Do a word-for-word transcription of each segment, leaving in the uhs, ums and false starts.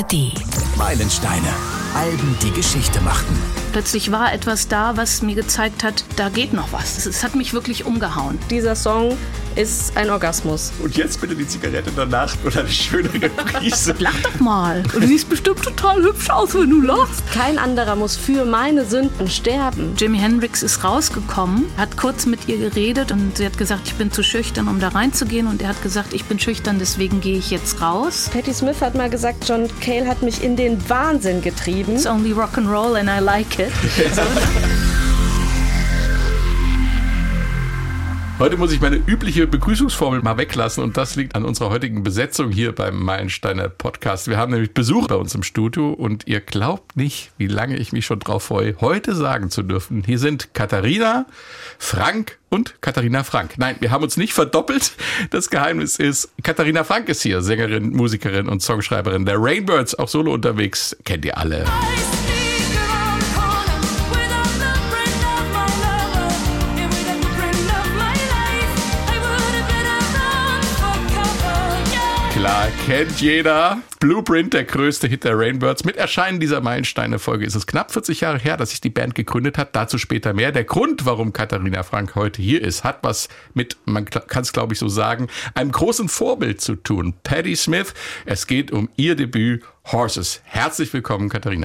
R D. Meilensteine. Alben, die Geschichte machten. Plötzlich war etwas da, was mir gezeigt hat, da geht noch was. Es hat mich wirklich umgehauen. Dieser Song ist ein Orgasmus. Und jetzt bitte die Zigarette in der Nacht oder eine schöne Reprise. Lach doch mal. Du siehst bestimmt total hübsch aus, wenn du lachst. Kein anderer muss für meine Sünden sterben. Jimi Hendrix ist rausgekommen, hat kurz mit ihr geredet und sie hat gesagt, ich bin zu schüchtern, um da reinzugehen. Und er hat gesagt, ich bin schüchtern, deswegen gehe ich jetzt raus. Patti Smith hat mal gesagt, John Cale hat mich in den Wahnsinn getrieben. It's only rock and roll and I like it. Heute muss ich meine übliche Begrüßungsformel mal weglassen und das liegt an unserer heutigen Besetzung hier beim Meilensteiner Podcast. Wir haben nämlich Besuch bei uns im Studio und ihr glaubt nicht, wie lange ich mich schon drauf freue, heute sagen zu dürfen. Hier sind Katharina, Frank und Katharina Frank. Nein, wir haben uns nicht verdoppelt. Das Geheimnis ist, Katharina Frank ist hier, Sängerin, Musikerin und Songschreiberin der Rainbirds, auch solo unterwegs, kennt ihr alle. Klar, kennt jeder. Blueprint, der größte Hit der Rainbirds. Mit Erscheinen dieser Meilensteine-Folge ist es knapp vierzig Jahre her, dass sich die Band gegründet hat. Dazu später mehr. Der Grund, warum Katharina Frank heute hier ist, hat was mit, man kann es glaube ich so sagen, einem großen Vorbild zu tun. Patti Smith. Es geht um ihr Debüt Horses. Herzlich willkommen, Katharina.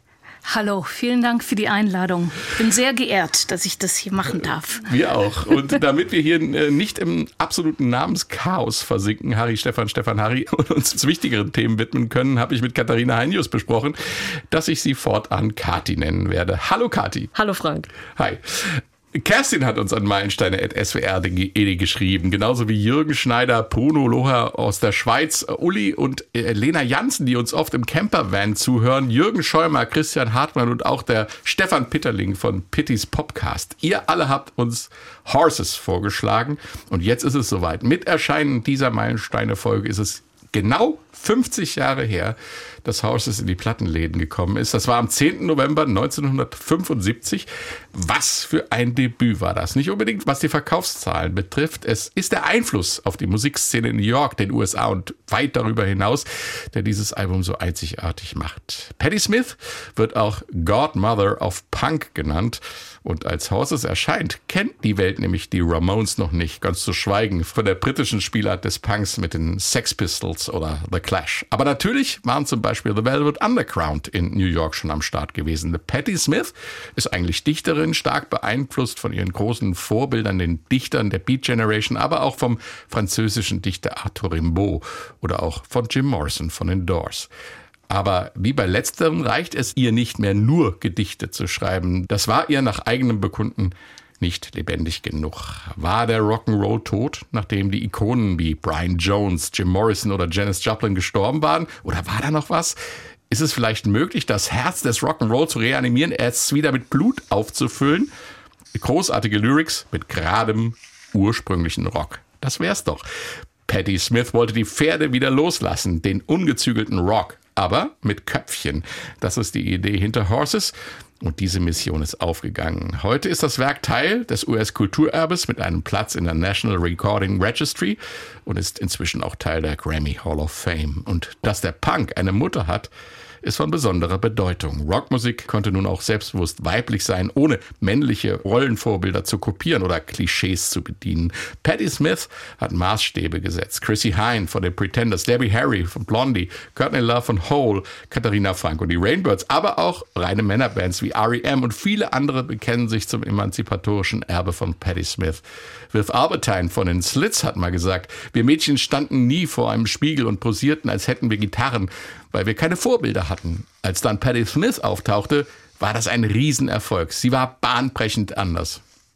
Hallo, vielen Dank für die Einladung. Ich bin sehr geehrt, dass ich das hier machen darf. Wir auch. Und damit wir hier nicht im absoluten Namenschaos versinken, Harry, Stefan, Stefan, Harry, und uns wichtigeren Themen widmen können, habe ich mit Katharina Heinius besprochen, dass ich sie fortan Kati nennen werde. Hallo Kati. Hallo Frank. Hi. Kerstin hat uns an meilensteine punkt s w r punkt d e geschrieben, genauso wie Jürgen Schneider, Bruno Loher aus der Schweiz, Uli und Lena Jansen, die uns oft im Campervan zuhören, Jürgen Scheumer, Christian Hartmann und auch der Stefan Pitterling von Pittis Popcast. Ihr alle habt uns Horses vorgeschlagen und jetzt ist es soweit. Mit Erscheinen dieser Meilensteine-Folge ist es genau fünfzig Jahre her, dass Horses in die Plattenläden gekommen ist. Das war am zehnten November neunzehnhundertfünfundsiebzig. Was für ein Debüt war das? Nicht unbedingt, was die Verkaufszahlen betrifft. Es ist der Einfluss auf die Musikszene in New York, den U S A und weit darüber hinaus, der dieses Album so einzigartig macht. Patti Smith wird auch Godmother of Punk genannt. Und als Horses erscheint, kennt die Welt nämlich die Ramones noch nicht, ganz zu schweigen von der britischen Spielart des Punks mit den Sex Pistols oder The Clash. Aber natürlich waren zum Beispiel The Velvet Underground in New York schon am Start gewesen. Patti Smith ist eigentlich Dichterin, stark beeinflusst von ihren großen Vorbildern, den Dichtern der Beat Generation, aber auch vom französischen Dichter Arthur Rimbaud oder auch von Jim Morrison von den Doors. Aber wie bei letzterem reicht es ihr nicht mehr, nur Gedichte zu schreiben. Das war ihr nach eigenem Bekunden nicht lebendig genug. War der Rock'n'Roll tot, nachdem die Ikonen wie Brian Jones, Jim Morrison oder Janis Joplin gestorben waren? Oder war da noch was? Ist es vielleicht möglich, das Herz des Rock'n'Roll zu reanimieren, es wieder mit Blut aufzufüllen? Großartige Lyrics mit geradem, ursprünglichen Rock. Das wär's doch. Patti Smith wollte die Pferde wieder loslassen, den ungezügelten Rock. Aber mit Köpfchen. Das ist die Idee hinter Horses. Und diese Mission ist aufgegangen. Heute ist das Werk Teil des U S-Kulturerbes mit einem Platz in der National Recording Registry und ist inzwischen auch Teil der Grammy Hall of Fame. Und dass der Punk eine Mutter hat, ist von besonderer Bedeutung. Rockmusik konnte nun auch selbstbewusst weiblich sein, ohne männliche Rollenvorbilder zu kopieren oder Klischees zu bedienen. Patti Smith hat Maßstäbe gesetzt. Chrissie Hynde von den Pretenders, Debbie Harry von Blondie, Courtney Love von Hole, Katharina Frank und die Rainbirds, aber auch reine Männerbands wie R E M und viele andere bekennen sich zum emanzipatorischen Erbe von Patti Smith. Viv Albertine von den Slits hat mal gesagt, wir Mädchen standen nie vor einem Spiegel und posierten, als hätten wir Gitarren, weil wir keine Vorbilder hatten. Als dann Patti Smith auftauchte, war das ein Riesenerfolg. Sie war bahnbrechend anders.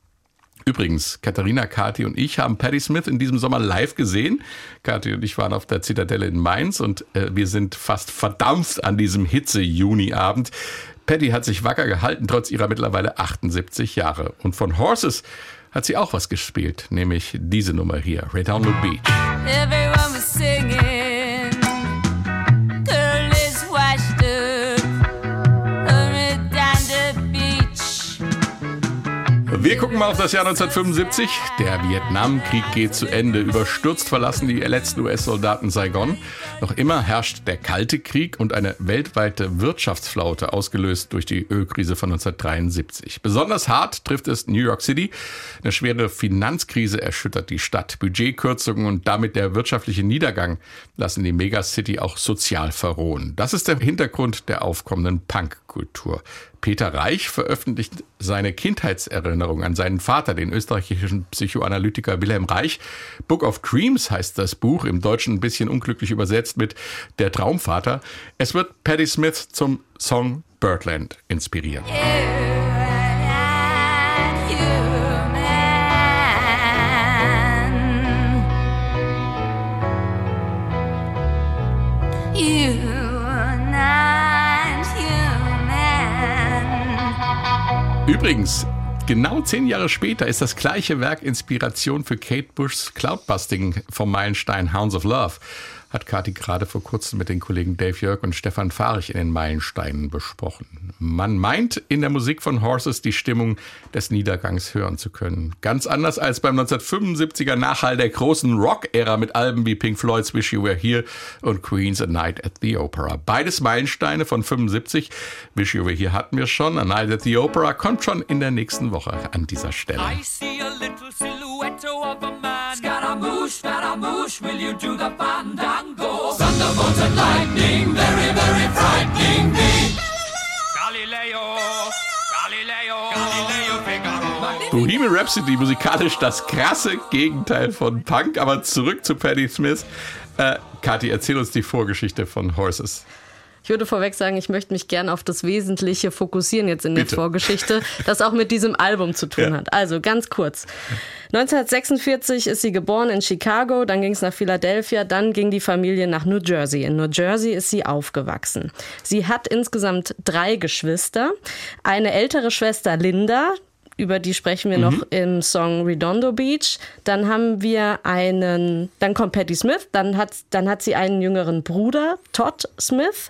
Übrigens, Katharina, Kati und ich haben Patti Smith in diesem Sommer live gesehen. Kati und ich waren auf der Zitadelle in Mainz und äh, wir sind fast verdampft an diesem Hitze-Juni-Abend. Patti hat sich wacker gehalten, trotz ihrer mittlerweile achtundsiebzig Jahre. Und von Horses hat sie auch was gespielt, nämlich diese Nummer hier, Redondo Beach. Everyone was singing. Wir gucken Gucken wir auf das Jahr neunzehnhundertfünfundsiebzig. Der Vietnamkrieg geht zu Ende. Überstürzt verlassen die letzten U S-Soldaten Saigon. Noch immer herrscht der Kalte Krieg und eine weltweite Wirtschaftsflaute, ausgelöst durch die Ölkrise von neunzehnhundertdreiundsiebzig. Besonders hart trifft es New York City. Eine schwere Finanzkrise erschüttert die Stadt. Budgetkürzungen und damit der wirtschaftliche Niedergang lassen die Megacity auch sozial verrohen. Das ist der Hintergrund der aufkommenden Punkkultur. Peter Reich veröffentlicht seine Kindheitserinnerung an seinen Vater, den österreichischen Psychoanalytiker Wilhelm Reich. Book of Dreams heißt das Buch, im Deutschen ein bisschen unglücklich übersetzt mit Der Traumvater. Es wird Patti Smith zum Song Birdland inspirieren. Übrigens, genau zehn Jahre später ist das gleiche Werk Inspiration für Kate Bushs Cloudbusting vom Meilenstein Hounds of Love. Hat Kathi gerade vor kurzem mit den Kollegen Dave Jörg und Stefan Fahrich in den Meilensteinen besprochen. Man meint, in der Musik von Horses die Stimmung des Niedergangs hören zu können. Ganz anders als beim neunzehnhundertfünfundsiebziger Nachhall der großen Rock-Ära mit Alben wie Pink Floyd's Wish You Were Here und Queen's A Night at the Opera. Beides Meilensteine von fünfundsiebzig. Wish You Were Here hatten wir schon. A Night at the Opera kommt schon in der nächsten Woche an dieser Stelle. I see a little silhouette of a man. Scaramouche, Scaramouche, will you do the fandango? Thunderbolt and lightning, very, very frightening me. Galileo, Galileo, Galileo Figaro. Bohemian Rhapsody, musikalisch das krasse Gegenteil von Punk, aber zurück zu Patti Smith. Äh, Kathi, erzähl uns die Vorgeschichte von Horses. Ich würde vorweg sagen, ich möchte mich gern auf das Wesentliche fokussieren jetzt in Bitte. der Vorgeschichte, das auch mit diesem Album zu tun Ja. hat. Also ganz kurz. neunzehnhundertsechsundvierzig ist sie geboren in Chicago, dann ging es nach Philadelphia, dann ging die Familie nach New Jersey. In New Jersey ist sie aufgewachsen. Sie hat insgesamt drei Geschwister. Eine ältere Schwester Linda, über die sprechen wir mhm. noch im Song Redondo Beach. Dann haben wir einen, dann kommt Patti Smith, dann hat, dann hat sie einen jüngeren Bruder, Todd Smith.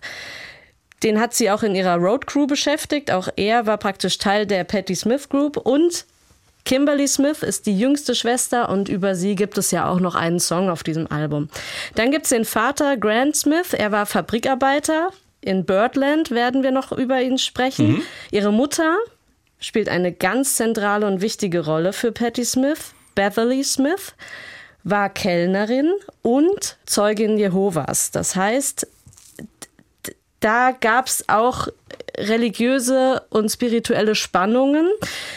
Den hat sie auch in ihrer Road Crew beschäftigt. Auch er war praktisch Teil der Patti Smith Group. Und Kimberly Smith ist die jüngste Schwester und über sie gibt es ja auch noch einen Song auf diesem Album. Dann gibt es den Vater Grant Smith, er war Fabrikarbeiter. In Birdland werden wir noch über ihn sprechen. Mhm. Ihre Mutter spielt eine ganz zentrale und wichtige Rolle für Patti Smith. Beverly Smith war Kellnerin und Zeugin Jehovas. Das heißt, d- da gab es auch religiöse und spirituelle Spannungen.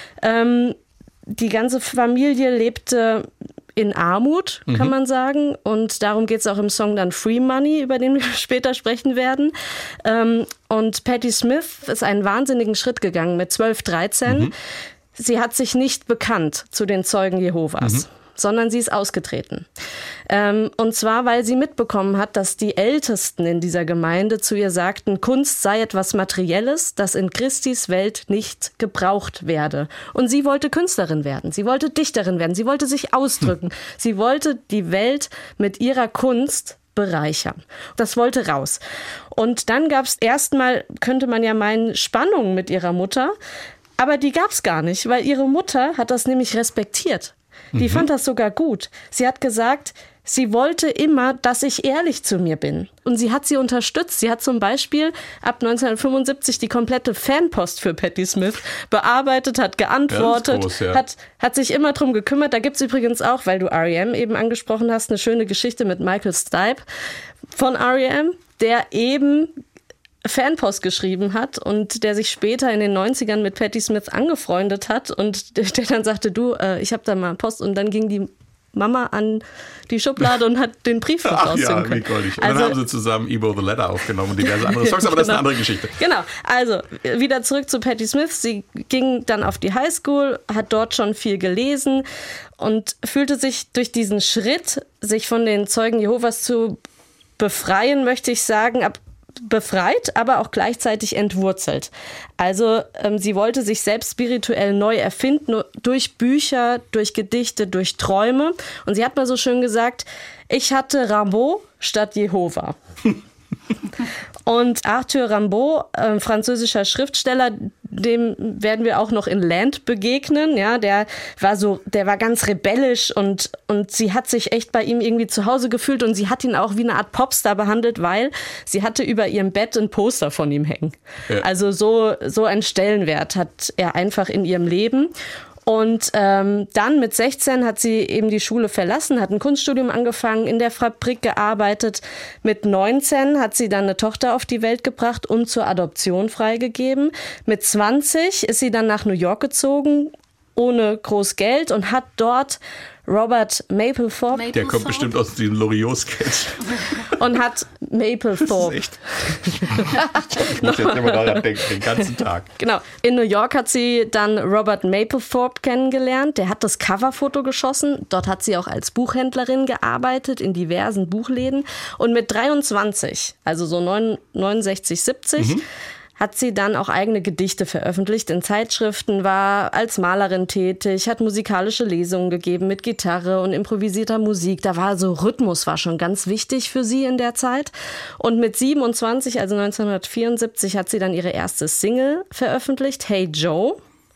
Ähm, die ganze Familie lebte in Armut, kann mhm. man sagen. Und darum geht es auch im Song dann Free Money, über den wir später sprechen werden. Ähm, und Patti Smith ist einen wahnsinnigen Schritt gegangen mit zwölf, dreizehn. Mhm. Sie hat sich nicht bekannt zu den Zeugen Jehovas, mhm. sondern sie ist ausgetreten. Ähm, und zwar, weil sie mitbekommen hat, dass die Ältesten in dieser Gemeinde zu ihr sagten, Kunst sei etwas Materielles, das in Christis Welt nicht gebraucht werde. Und sie wollte Künstlerin werden, sie wollte Dichterin werden, sie wollte sich ausdrücken. Hm. Sie wollte die Welt mit ihrer Kunst bereichern. Das wollte raus. Und dann gab es erstmal, könnte man ja meinen, Spannungen mit ihrer Mutter, aber die gab es gar nicht, weil ihre Mutter hat das nämlich respektiert. Die mhm. fand das sogar gut. Sie hat gesagt, sie wollte immer, dass ich ehrlich zu mir bin. Und sie hat sie unterstützt. Sie hat zum Beispiel ab neunzehnhundertfünfundsiebzig die komplette Fanpost für Patti Smith bearbeitet, hat geantwortet, groß, ja. hat, hat sich immer drum gekümmert. Da gibt es übrigens auch, weil du R E M eben angesprochen hast, eine schöne Geschichte mit Michael Stipe von R E M, der eben Fanpost geschrieben hat und der sich später in den neunzigern mit Patti Smith angefreundet hat und der, der dann sagte, du, äh, ich habe da mal Post und dann ging die Mama an die Schublade und hat den Brief noch Ach rausziehen ja, können. wie goldig. Und also, dann haben sie zusammen Ebo the Letter aufgenommen und diverse andere Songs, aber das ist eine andere Geschichte. Genau, also wieder zurück zu Patti Smith. Sie ging dann auf die Highschool, hat dort schon viel gelesen und fühlte sich durch diesen Schritt, sich von den Zeugen Jehovas zu befreien, möchte ich sagen, ab befreit, aber auch gleichzeitig entwurzelt. Also ähm, sie wollte sich selbst spirituell neu erfinden, durch Bücher, durch Gedichte, durch Träume. Und sie hat mal so schön gesagt, ich hatte Rimbaud statt Jehova. Und Arthur Rimbaud, äh, französischer Schriftsteller, dem werden wir auch noch in Land begegnen. Ja, der war so, der war ganz rebellisch und, und sie hat sich echt bei ihm irgendwie zu Hause gefühlt und sie hat ihn auch wie eine Art Popstar behandelt, weil sie hatte über ihrem Bett ein Poster von ihm hängen. Ja. Also so, so einen Stellenwert hat er einfach in ihrem Leben. Und ähm, dann mit sechzehn hat sie eben die Schule verlassen, hat ein Kunststudium angefangen, in der Fabrik gearbeitet. Mit neunzehn hat sie dann eine Tochter auf die Welt gebracht und zur Adoption freigegeben. Mit zwanzig ist sie dann nach New York gezogen, ohne groß Geld und hat dort Robert Mapplethorpe. Mapplethorpe. Der kommt bestimmt aus diesem Loriot-Sketch. Und hat Mapplethorpe. Das ist echt. Ich muss jetzt immer daran denken, den ganzen Tag. Genau. In New York hat sie dann Robert Mapplethorpe kennengelernt. Der hat das Coverfoto geschossen. Dort hat sie auch als Buchhändlerin gearbeitet in diversen Buchläden. Und mit dreiundzwanzig, also so neunundsechzig, siebzig, mhm. hat sie dann auch eigene Gedichte veröffentlicht in Zeitschriften, war als Malerin tätig, hat musikalische Lesungen gegeben mit Gitarre und improvisierter Musik. Da war so Rhythmus war schon ganz wichtig für sie in der Zeit. Und mit siebenundzwanzig, also neunzehnhundertvierundsiebzig, hat sie dann ihre erste Single veröffentlicht, Hey Joe.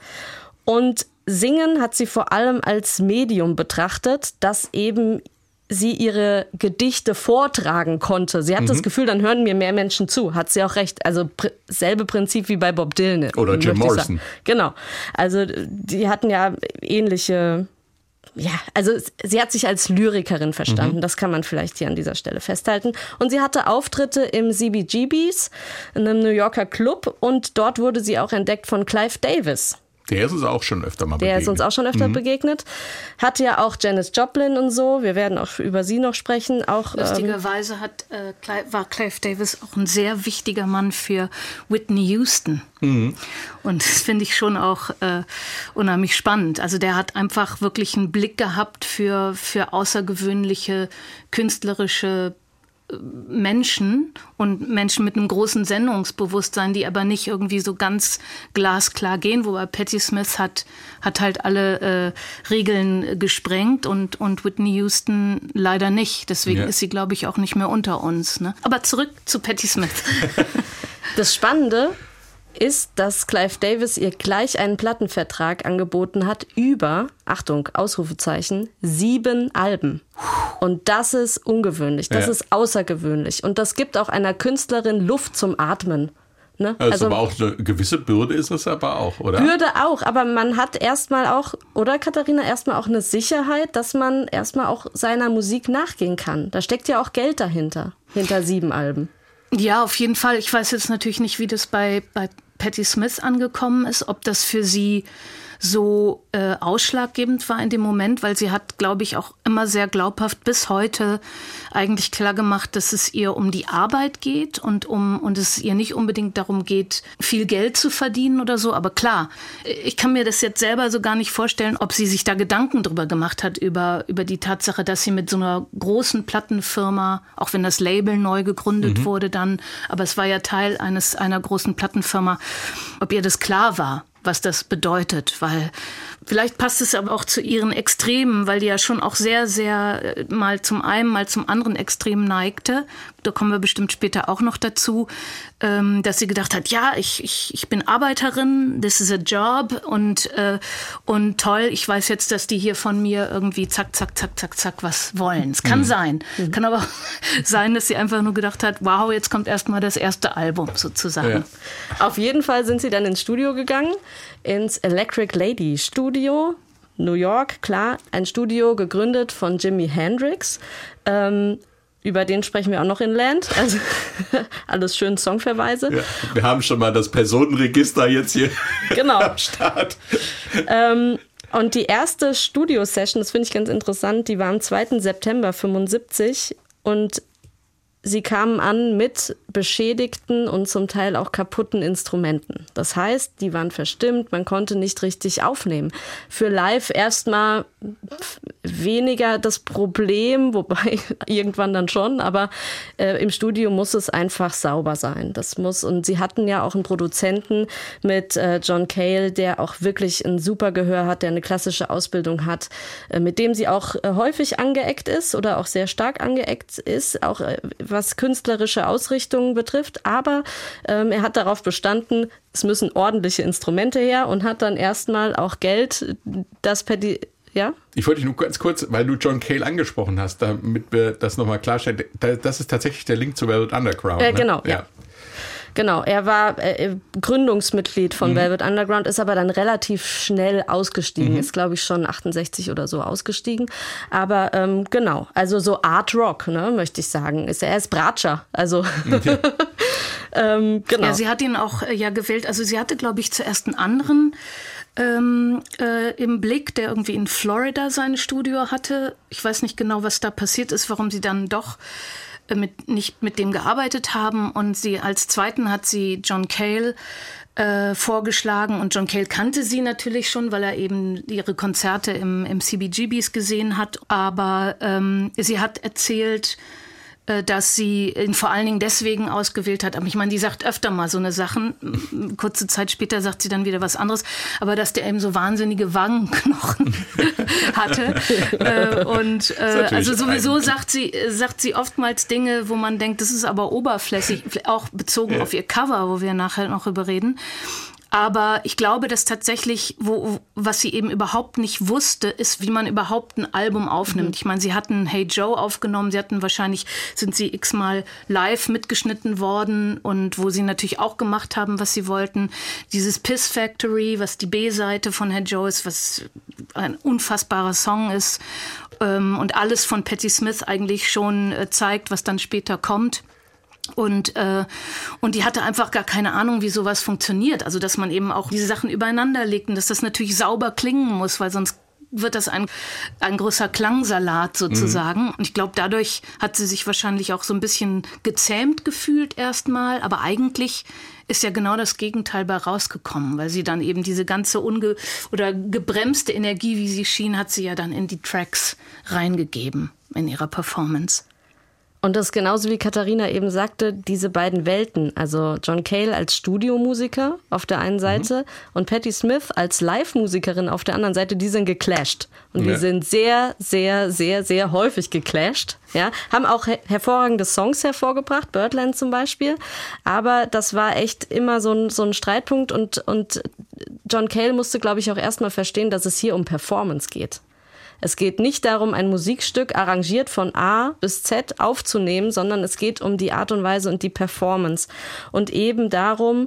Und Singen hat sie vor allem als Medium betrachtet, das eben sie ihre Gedichte vortragen konnte. Sie hat mhm. das Gefühl, dann hören mir mehr Menschen zu. Hat sie auch recht. Also pr- selbe Prinzip wie bei Bob Dylan. Oder Jim Morrison. Genau. Also die hatten ja ähnliche... Ja, also sie hat sich als Lyrikerin verstanden. Mhm. Das kann man vielleicht hier an dieser Stelle festhalten. Und sie hatte Auftritte im C B G B's, einem New Yorker Club. Und dort wurde sie auch entdeckt von Clive Davis. Der ist uns auch schon öfter mal Der begegnet. ist uns auch schon öfter mhm. begegnet. Hat ja auch Janis Joplin und so. Wir werden auch über sie noch sprechen. Auch, Lustigerweise hat, äh, war Clive Davis auch ein sehr wichtiger Mann für Whitney Houston. Mhm. Und das finde ich schon auch äh, unheimlich spannend. Also der hat einfach wirklich einen Blick gehabt für, für außergewöhnliche künstlerische Menschen und Menschen mit einem großen Sendungsbewusstsein, die aber nicht irgendwie so ganz glasklar gehen, wobei Patti Smith hat, hat halt alle äh, Regeln gesprengt und, und Whitney Houston leider nicht. Deswegen ja. ist sie, glaube ich, auch nicht mehr unter uns. Ne? Aber zurück zu Patti Smith. Das Spannende ist, dass Clive Davis ihr gleich einen Plattenvertrag angeboten hat über, Achtung, Ausrufezeichen, sieben Alben. Und das ist ungewöhnlich, das ja. ist außergewöhnlich. Und das gibt auch einer Künstlerin Luft zum Atmen. Ne? Also, also aber auch eine gewisse Bürde ist es aber auch, oder? Bürde auch, aber man hat erstmal auch, oder Katharina, erstmal auch eine Sicherheit, dass man erstmal auch seiner Musik nachgehen kann. Da steckt ja auch Geld dahinter, hinter sieben Alben. Ja, auf jeden Fall. Ich weiß jetzt natürlich nicht, wie das bei, bei Patti Smith angekommen ist, ob das für sie so äh, ausschlaggebend war in dem Moment, weil sie hat, glaube ich, auch immer sehr glaubhaft bis heute eigentlich klar gemacht, dass es ihr um die Arbeit geht und um und es ihr nicht unbedingt darum geht, viel Geld zu verdienen oder so. Aber klar, ich kann mir das jetzt selber so gar nicht vorstellen, ob sie sich da Gedanken drüber gemacht hat, über, über die Tatsache, dass sie mit so einer großen Plattenfirma, auch wenn das Label neu gegründet mhm. wurde dann, aber es war ja Teil eines einer großen Plattenfirma, ob ihr das klar war, was das bedeutet, weil vielleicht passt es aber auch zu ihren Extremen, weil die ja schon auch sehr, sehr mal zum einen, mal zum anderen Extrem neigte. Da kommen wir bestimmt später auch noch dazu, dass sie gedacht hat, ja, ich, ich, ich bin Arbeiterin, this is a job und, und toll, ich weiß jetzt, dass die hier von mir irgendwie zack, zack, zack, zack, zack was wollen. Es kann mhm. sein. Mhm. Kann aber sein, dass sie einfach nur gedacht hat, wow, jetzt kommt erstmal das erste Album sozusagen. Ja. Auf jeden Fall sind sie dann ins Studio gegangen, ins Electric Lady Studio, New York, klar, ein Studio gegründet von Jimi Hendrix. Ähm, über den sprechen wir auch noch in Land. Also alles schön Songverweise. Ja, wir haben schon mal das Personenregister jetzt hier genau. am Start. Ähm, und die erste Studio-Session, das finde ich ganz interessant, die war am zweiten September fünfundsiebzig und sie kamen an mit beschädigten und zum Teil auch kaputten Instrumenten. Das heißt, die waren verstimmt, man konnte nicht richtig aufnehmen. Für live erstmal weniger das Problem, wobei irgendwann dann schon, aber äh, im Studio muss es einfach sauber sein. Das muss, und sie hatten ja auch einen Produzenten mit äh, John Cale, der auch wirklich ein super Gehör hat, der eine klassische Ausbildung hat, äh, mit dem sie auch äh, häufig angeeckt ist oder auch sehr stark angeeckt ist, auch äh, was künstlerische Ausrichtungen betrifft. Aber ähm, er hat darauf bestanden, es müssen ordentliche Instrumente her und hat dann erstmal auch Geld, das Patti... Ja? Ich wollte dich nur ganz kurz, weil du John Cale angesprochen hast, damit wir das nochmal klarstellen. Das ist tatsächlich der Link zu Velvet Underground. Äh, genau, ne? ja. ja. Genau, er war äh, Gründungsmitglied von mhm. Velvet Underground, ist aber dann relativ schnell ausgestiegen, mhm. ist glaube ich schon achtundsechzig oder so ausgestiegen. Aber ähm, genau, also so Art Rock, ne, möchte ich sagen. Ist, er ist Bratscher, also okay. ähm, genau. Ja, sie hat ihn auch äh, ja gewählt, also sie hatte glaube ich zuerst einen anderen ähm, äh, im Blick, der irgendwie in Florida sein Studio hatte. Ich weiß nicht genau, was da passiert ist, warum sie dann doch Mit, nicht mit dem gearbeitet haben, und sie als zweiten hat sie John Cale äh, vorgeschlagen, und John Cale kannte sie natürlich schon, weil er eben ihre Konzerte im, im C B G Bs gesehen hat, aber ähm, sie hat erzählt, äh, dass sie ihn vor allen Dingen deswegen ausgewählt hat, aber ich meine, die sagt öfter mal so eine Sachen, kurze Zeit später sagt sie dann wieder was anderes, aber dass der eben so wahnsinnige Wangenknochen hatte äh, und äh, also sowieso sagt sie, sagt sie oftmals Dinge, wo man denkt, das ist aber oberflächlich, auch bezogen ja. auf ihr Cover, wo wir nachher noch drüber reden. Aber ich glaube, dass tatsächlich, wo, was sie eben überhaupt nicht wusste, ist, wie man überhaupt ein Album aufnimmt. Mhm. Ich meine, sie hatten Hey Joe aufgenommen, sie hatten wahrscheinlich, sind sie x-mal live mitgeschnitten worden, und wo sie natürlich auch gemacht haben, was sie wollten. Dieses Piss Factory, was die B-Seite von Hey Joe ist, was ein unfassbarer Song ist, ähm, und alles von Patti Smith eigentlich schon äh, zeigt, was dann später kommt. Und, äh, und die hatte einfach gar keine Ahnung, wie sowas funktioniert. Also, dass man eben auch diese Sachen übereinander legt und dass das natürlich sauber klingen muss, weil sonst wird das ein, ein größer Klangsalat sozusagen. Mhm. Und ich glaube, dadurch hat sie sich wahrscheinlich auch so ein bisschen gezähmt gefühlt erstmal. Aber eigentlich ist ja genau das Gegenteil bei rausgekommen, weil sie dann eben diese ganze unge- oder gebremste Energie, wie sie schien, hat sie ja dann in die Tracks reingegeben in ihrer Performance. Und das ist genauso wie Katharina eben sagte, diese beiden Welten, also John Cale als Studiomusiker auf der einen Seite mhm. und Patti Smith als Live-Musikerin auf der anderen Seite, die sind geclasht. Und ja. die sind sehr, sehr, sehr, sehr häufig geclasht. Ja, haben auch her- hervorragende Songs hervorgebracht, Birdland zum Beispiel. Aber das war echt immer so ein, so ein Streitpunkt. Und, und John Cale musste, glaube ich, auch erstmal verstehen, dass es hier um Performance geht. Es geht nicht darum, ein Musikstück arrangiert von A bis Z aufzunehmen, sondern es geht um die Art und Weise und die Performance. Und eben darum,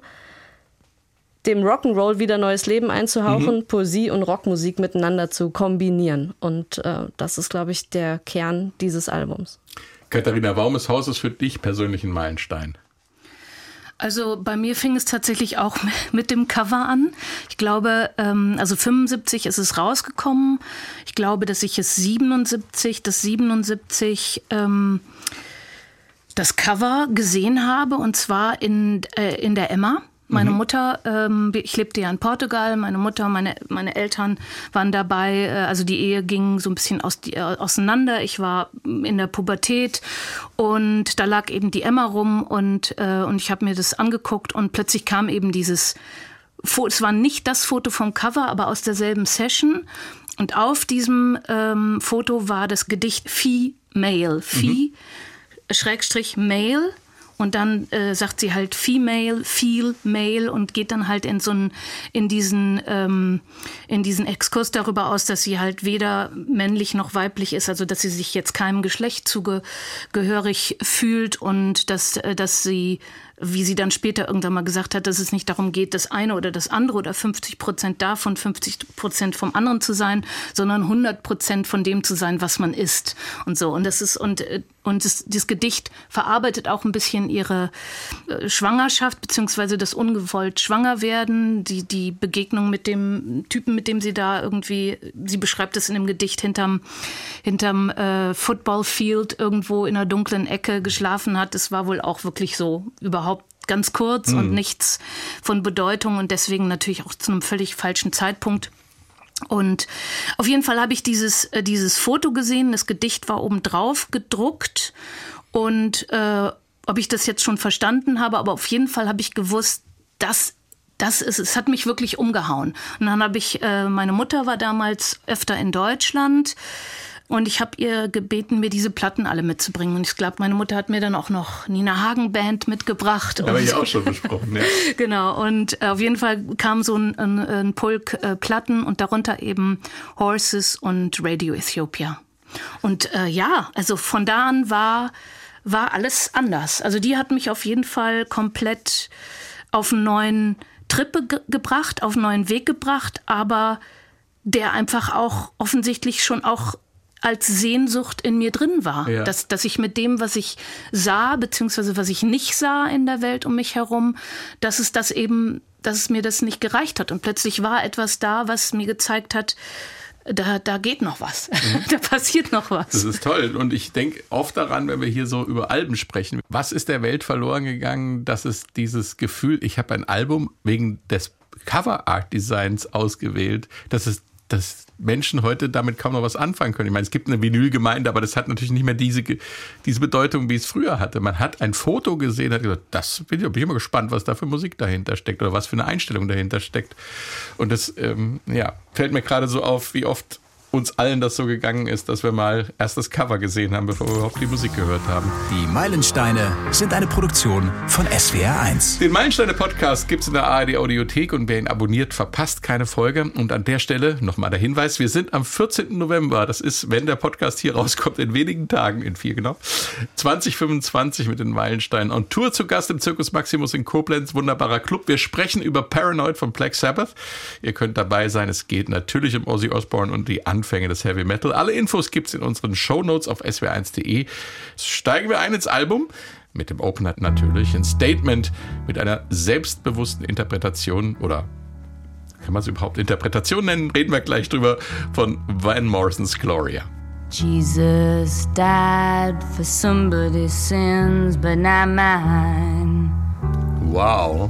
dem Rock'n'Roll wieder neues Leben einzuhauchen, mhm. Poesie und Rockmusik miteinander zu kombinieren. Und äh, das ist, glaube ich, der Kern dieses Albums. Katharina, warum ist Haus für dich persönlich ein Meilenstein? Also bei mir fing es tatsächlich auch mit dem Cover an. Ich glaube, ähm, also fünfundsiebzig ist es rausgekommen. Ich glaube, dass ich es siebenundsiebzig, das siebenundsiebzig ähm, das Cover gesehen habe, und zwar in, äh, in der Emma. Meine mhm. Mutter, ähm, ich lebte ja in Portugal, meine Mutter, meine, meine Eltern waren dabei, äh, also die Ehe ging so ein bisschen aus, die, äh, auseinander. Ich war in der Pubertät und da lag eben die Emma rum, und, äh, und ich habe mir das angeguckt, und plötzlich kam eben dieses Foto, es war nicht das Foto vom Cover, aber aus derselben Session, und auf diesem ähm, Foto war das Gedicht Female, Fee, mhm. Schrägstrich Male. Und dann äh, sagt sie halt Female, Feel, Male, und geht dann halt in so einen, in diesen, ähm, in diesen Exkurs darüber aus, dass sie halt weder männlich noch weiblich ist, also dass sie sich jetzt keinem Geschlecht zugehörig fühlt, und dass, äh, dass sie, wie sie dann später irgendwann mal gesagt hat, dass es nicht darum geht, das eine oder das andere oder fünfzig Prozent davon, fünfzig Prozent vom anderen zu sein, sondern hundert Prozent von dem zu sein, was man ist und so. Und das ist, und, und das, das Gedicht verarbeitet auch ein bisschen ihre Schwangerschaft, beziehungsweise das ungewollt Schwangerwerden, die, die Begegnung mit dem Typen, mit dem sie da irgendwie, sie beschreibt es in dem Gedicht, hinterm, hinterm äh, Footballfield irgendwo in einer dunklen Ecke geschlafen hat. Das war wohl auch wirklich so überhaupt ganz kurz mhm. und nichts von Bedeutung, und deswegen natürlich auch zu einem völlig falschen Zeitpunkt. Und auf jeden Fall habe ich dieses, äh, dieses Foto gesehen, das Gedicht war oben drauf gedruckt, und äh, ob ich das jetzt schon verstanden habe, aber auf jeden Fall habe ich gewusst, dass das ist, es hat mich wirklich umgehauen. Und dann habe ich, äh, meine Mutter war damals öfter in Deutschland, Und ich habe ihr gebeten, mir diese Platten alle mitzubringen. Und ich glaube, meine Mutter hat mir dann auch noch Nina Hagen Band mitgebracht. Habe ich auch schon besprochen, ja. Genau, und auf jeden Fall kam so ein, ein, ein Pulk äh, Platten und darunter eben Horses und Radio Ethiopia. Und äh, ja, also von da an war, war alles anders. Also die hat mich auf jeden Fall komplett auf einen neuen Trip ge- gebracht, auf einen neuen Weg gebracht, aber der einfach auch offensichtlich schon auch als Sehnsucht in mir drin war. Ja. Dass, dass ich mit dem, was ich sah, beziehungsweise was ich nicht sah in der Welt um mich herum, dass es das eben, dass es mir das nicht gereicht hat. Und plötzlich war etwas da, was mir gezeigt hat, da, da geht noch was. Mhm. Da passiert noch was. Das ist toll. Und ich denke oft daran, wenn wir hier so über Alben sprechen. Was ist der Welt verloren gegangen, dass es dieses Gefühl, ich habe ein Album wegen des Cover-Art-Designs ausgewählt, dass es dass Menschen heute damit kaum noch was anfangen können. Ich meine, es gibt eine Vinylgemeinde, aber das hat natürlich nicht mehr diese, diese Bedeutung, wie es früher hatte. Man hat ein Foto gesehen, hat gesagt, das bin ich, bin ich immer gespannt, was da für Musik dahinter steckt oder was für eine Einstellung dahinter steckt. Und das ähm, ja, fällt mir gerade so auf, wie oft uns allen das so gegangen ist, dass wir mal erst das Cover gesehen haben, bevor wir überhaupt die Musik gehört haben. Die Meilensteine sind eine Produktion von S W R eins. Den Meilensteine-Podcast gibt es in der A R D-Audiothek und wer ihn abonniert, verpasst keine Folge. Und an der Stelle nochmal der Hinweis, wir sind am vierzehnten November, das ist, wenn der Podcast hier rauskommt, in wenigen Tagen, in vier genau, zwanzig fünfundzwanzig mit den Meilensteinen on Tour zu Gast im Circus Maximus in Koblenz, wunderbarer Club. Wir sprechen über Paranoid von Black Sabbath. Ihr könnt dabei sein, es geht natürlich um Ozzy Osbourne und die Anfänge des Heavy Metal. Alle Infos gibt's in unseren Shownotes auf s w r eins punkt de. Steigen wir ein ins Album, mit dem Opener natürlich, ein Statement mit einer selbstbewussten Interpretation, oder kann man es überhaupt Interpretation nennen? Reden wir gleich drüber, von Van Morrison's Gloria. Jesus died for somebody's sins, but not mine. Wow.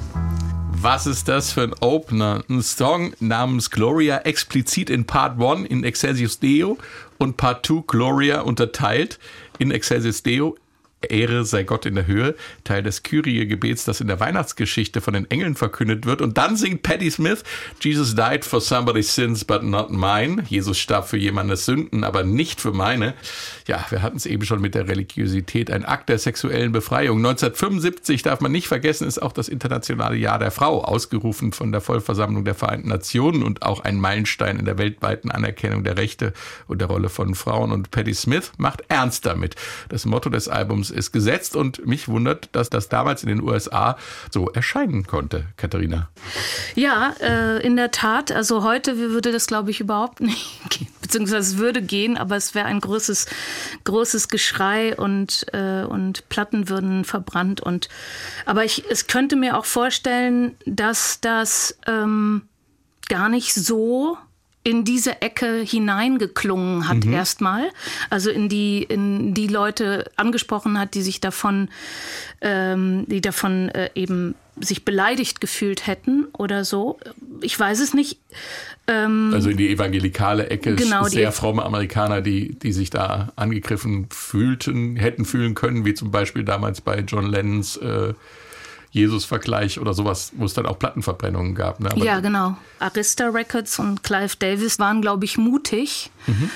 Was ist das für ein Opener? Ein Song namens Gloria, explizit in Part eins in Excelsis Deo und Part zwei Gloria unterteilt in Excelsis Deo. Ehre sei Gott in der Höhe, Teil des Kyrie-Gebets, das in der Weihnachtsgeschichte von den Engeln verkündet wird. Und dann singt Patti Smith, Jesus died for somebody's sins, but not mine. Jesus starb für jemandes Sünden, aber nicht für meine. Ja, wir hatten es eben schon mit der Religiosität, ein Akt der sexuellen Befreiung. neunzehnhundertfünfundsiebzig, darf man nicht vergessen, ist auch das internationale Jahr der Frau, ausgerufen von der Vollversammlung der Vereinten Nationen und auch ein Meilenstein in der weltweiten Anerkennung der Rechte und der Rolle von Frauen. Und Patti Smith macht ernst damit. Das Motto des Albums ist gesetzt und mich wundert, dass das damals in den U S A so erscheinen konnte, Katharina. Ja, äh, in der Tat. Also heute würde das, glaube ich, überhaupt nicht gehen. Beziehungsweise es würde gehen, aber es wäre ein großes, großes Geschrei und, äh, und Platten würden verbrannt. Und, aber ich es könnte mir auch vorstellen, dass das ähm, gar nicht so in diese Ecke hineingeklungen hat, mhm. erstmal. Also in die, in die Leute angesprochen hat, die sich davon, ähm, die davon äh, eben sich beleidigt gefühlt hätten oder so. Ich weiß es nicht. Ähm, also in die evangelikale Ecke, genau, sehr fromme Amerikaner, die, die sich da angegriffen fühlten, hätten fühlen können, wie zum Beispiel damals bei John Lennons äh, Jesus-Vergleich oder sowas, wo es dann auch Plattenverbrennungen gab. Ne? Ja, genau. Arista Records und Clive Davis waren, glaube ich, mutig. Mhm.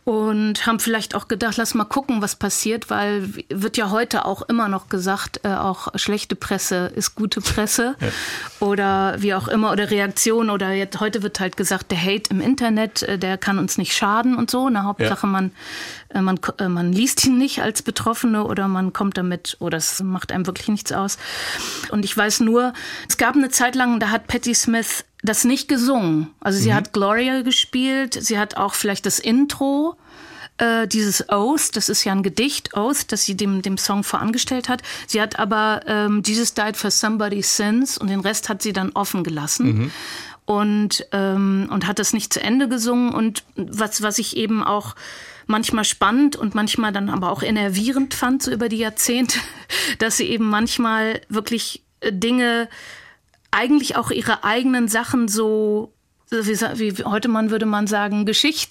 Und haben vielleicht auch gedacht, lass mal gucken, was passiert, weil wird ja heute auch immer noch gesagt, äh, auch schlechte Presse ist gute Presse ja. Oder wie auch immer, oder Reaktion, oder jetzt, heute wird halt gesagt, der Hate im Internet, äh, der kann uns nicht schaden und so. Na, Hauptsache ja. man, äh, man, äh, man liest ihn nicht als Betroffene oder man kommt damit, oder es macht einem wirklich nichts aus. Und ich weiß nur, es gab eine Zeit lang, da hat Patti Smith das nicht gesungen. Also sie mhm. hat Gloria gespielt, sie hat auch vielleicht das Intro, äh, dieses Oath, das ist ja ein Gedicht, Oath, das sie dem, dem Song vorangestellt hat. Sie hat aber ähm, Jesus died for somebody's sins und den Rest hat sie dann offen gelassen. Mhm. Und, ähm, und hat das nicht zu Ende gesungen. Und was, was ich eben auch manchmal spannend und manchmal dann aber auch enervierend fand, so über die Jahrzehnte, dass sie eben manchmal wirklich Dinge, eigentlich auch ihre eigenen Sachen so, wie, wie heute man würde man sagen,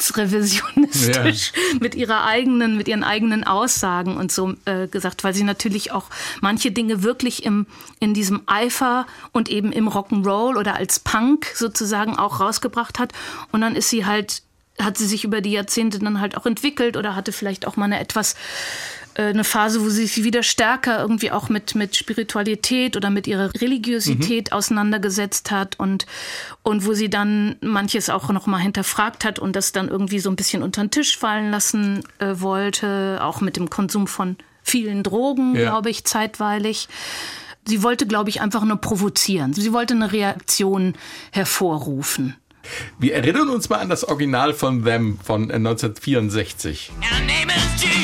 geschichtsrevisionistisch ja. mit ihrer eigenen, mit ihren eigenen Aussagen und so äh, gesagt, weil sie natürlich auch manche Dinge wirklich im, in diesem Eifer und eben im Rock'n'Roll oder als Punk sozusagen auch rausgebracht hat. Und dann ist sie halt hat sie sich über die Jahrzehnte dann halt auch entwickelt oder hatte vielleicht auch mal eine etwas eine Phase, wo sie sich wieder stärker irgendwie auch mit, mit Spiritualität oder mit ihrer Religiosität mhm. auseinandergesetzt hat und, und wo sie dann manches auch noch mal hinterfragt hat und das dann irgendwie so ein bisschen unter den Tisch fallen lassen äh, wollte, auch mit dem Konsum von vielen Drogen, ja. glaube ich, zeitweilig. Sie wollte, glaube ich, einfach nur provozieren. Sie wollte eine Reaktion hervorrufen. Wir erinnern uns mal an das Original von Them von neunzehnhundertvierundsechzig. Our name is G.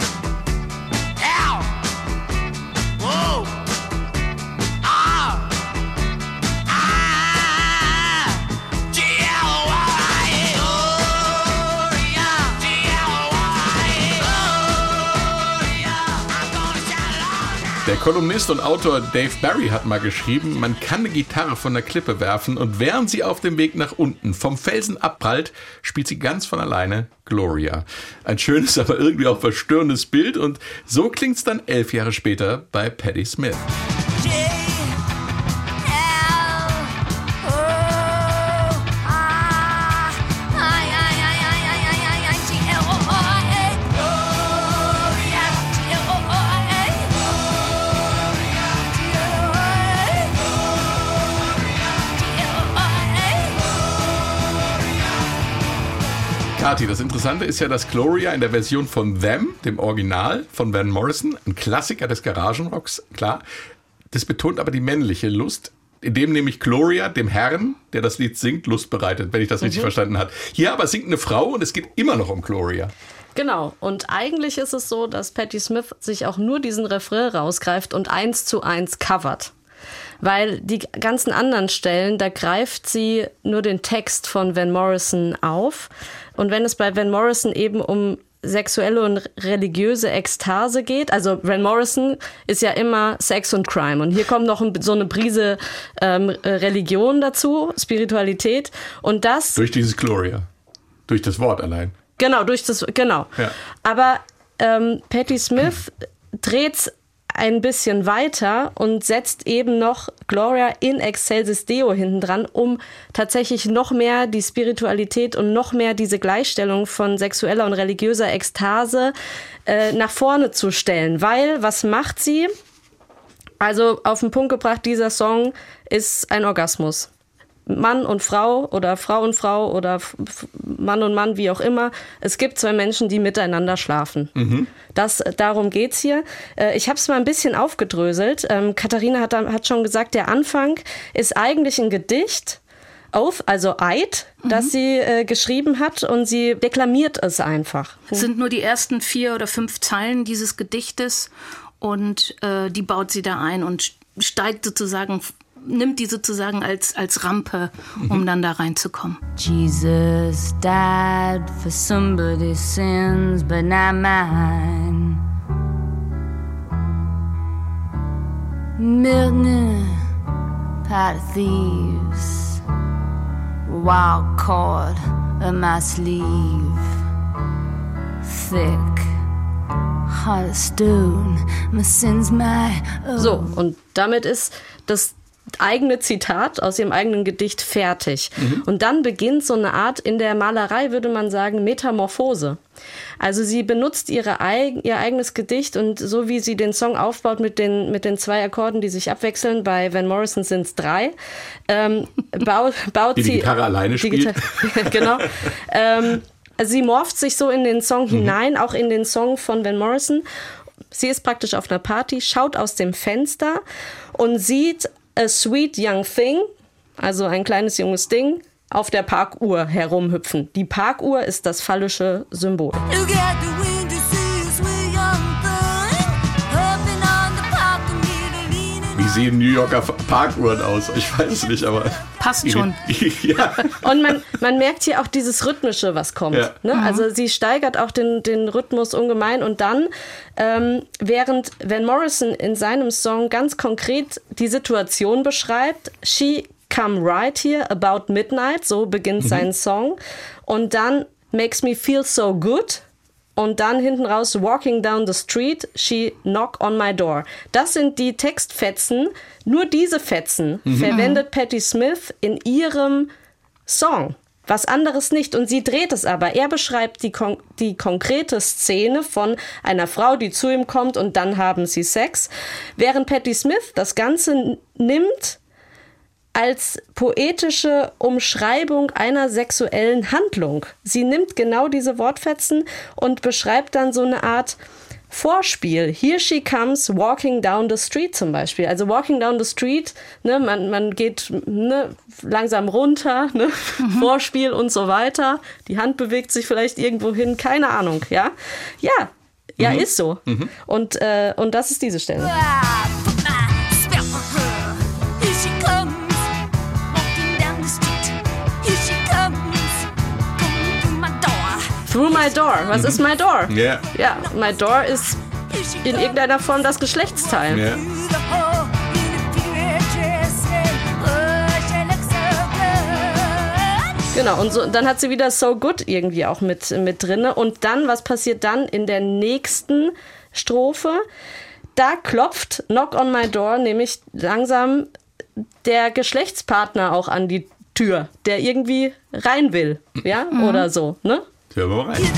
Der Kolumnist und Autor Dave Barry hat mal geschrieben, man kann eine Gitarre von der Klippe werfen und während sie auf dem Weg nach unten vom Felsen abprallt, spielt sie ganz von alleine Gloria. Ein schönes, aber irgendwie auch verstörendes Bild und so klingt's dann elf Jahre später bei Patti Smith. Kathi, das Interessante ist ja, dass Gloria in der Version von Them, dem Original von Van Morrison, ein Klassiker des Garagenrocks, klar, das betont aber die männliche Lust, indem nämlich Gloria dem Herrn, der das Lied singt, Lust bereitet, wenn ich das richtig mhm. verstanden habe. Hier aber singt eine Frau und es geht immer noch um Gloria. Genau, und eigentlich ist es so, dass Patti Smith sich auch nur diesen Refrain rausgreift und eins zu eins covert. Weil die ganzen anderen Stellen, da greift sie nur den Text von Van Morrison auf. Und wenn es bei Van Morrison eben um sexuelle und religiöse Ekstase geht, also Van Morrison ist ja immer Sex und Crime. Und hier kommt noch so eine Prise ähm, Religion dazu, Spiritualität. Und das... Durch dieses Gloria. Durch das Wort allein. Genau, durch das, genau. Ja. Aber ähm, Patti Smith dreht's ein bisschen weiter und setzt eben noch Gloria in Excelsis Deo hinten dran, um tatsächlich noch mehr die Spiritualität und noch mehr diese Gleichstellung von sexueller und religiöser Ekstase äh, nach vorne zu stellen. Weil, was macht sie? Also auf den Punkt gebracht, dieser Song ist ein Orgasmus. Mann und Frau oder Frau und Frau oder Mann und Mann, wie auch immer. Es gibt zwei Menschen, die miteinander schlafen. Mhm. Das, darum geht's hier. Ich habe es mal ein bisschen aufgedröselt. Ähm, Katharina hat, hat schon gesagt, der Anfang ist eigentlich ein Gedicht, auf, also Eid, mhm. das sie äh, geschrieben hat und sie deklamiert es einfach. Es sind nur die ersten vier oder fünf Zeilen dieses Gedichtes und äh, die baut sie da ein und steigt sozusagen nimmt die sozusagen als, als Rampe, um dann da reinzukommen. Jesus died for somebody's sins, but not mine. Milton, pot of thieves, wild cord in my sleeve, thick, hard as stone, my sins my own. So, und damit ist das eigene Zitat aus ihrem eigenen Gedicht fertig. Mhm. Und dann beginnt so eine Art, in der Malerei würde man sagen, Metamorphose. Also sie benutzt ihre, ihr eigenes Gedicht und so wie sie den Song aufbaut mit den, mit den zwei Akkorden, die sich abwechseln, bei Van Morrison sind es drei, ähm, baut, baut die sie... Die Gitarre alleine die spielt. Gitarre, genau. ähm, also sie morpht sich so in den Song mhm. hinein, auch in den Song von Van Morrison. Sie ist praktisch auf einer Party, schaut aus dem Fenster und sieht a sweet young thing, also ein kleines junges Ding, auf der Parkuhr herumhüpfen. Die Parkuhr ist das phallische Symbol. Wie sehen New Yorker Parkuhren aus? Ich weiß es nicht, aber... Passt schon. Ja. Und man, man merkt hier auch dieses Rhythmische, was kommt. Ja. Ne? Mhm. Also sie steigert auch den, den Rhythmus ungemein. Und dann, ähm, während Van Morrison in seinem Song ganz konkret die Situation beschreibt, she come right here about midnight, so beginnt mhm. sein Song. Und dann makes me feel so good. Und dann hinten raus, walking down the street, she knock on my door. Das sind die Textfetzen, nur diese Fetzen mhm. verwendet Patti Smith in ihrem Song. was anderes nicht. Und sie dreht es aber. Er beschreibt die, kon- die konkrete Szene von einer Frau, die zu ihm kommt und dann haben sie Sex. Während Patti Smith das Ganze n- nimmt als poetische Umschreibung einer sexuellen Handlung. Sie nimmt genau diese Wortfetzen und beschreibt dann so eine Art Vorspiel. Here she comes walking down the street zum Beispiel. Also walking down the street, ne, man, man geht ne, langsam runter, ne, mhm. Vorspiel und so weiter. Die Hand bewegt sich vielleicht irgendwo hin, keine Ahnung, ja. Ja, ja, mhm. ist so. Mhm. Und, äh, und das ist diese Stelle. Through my door. Was mhm. ist my door? Yeah. Ja, my door ist in irgendeiner Form das Geschlechtsteil. Yeah. Genau, und so, dann hat sie wieder So Good irgendwie auch mit, mit drin. Und dann, was passiert dann in der nächsten Strophe? Da klopft Knock on my door nämlich langsam der Geschlechtspartner auch an die Tür, der irgendwie rein will, ja, mhm. oder so, ne? Hören wir mal rein.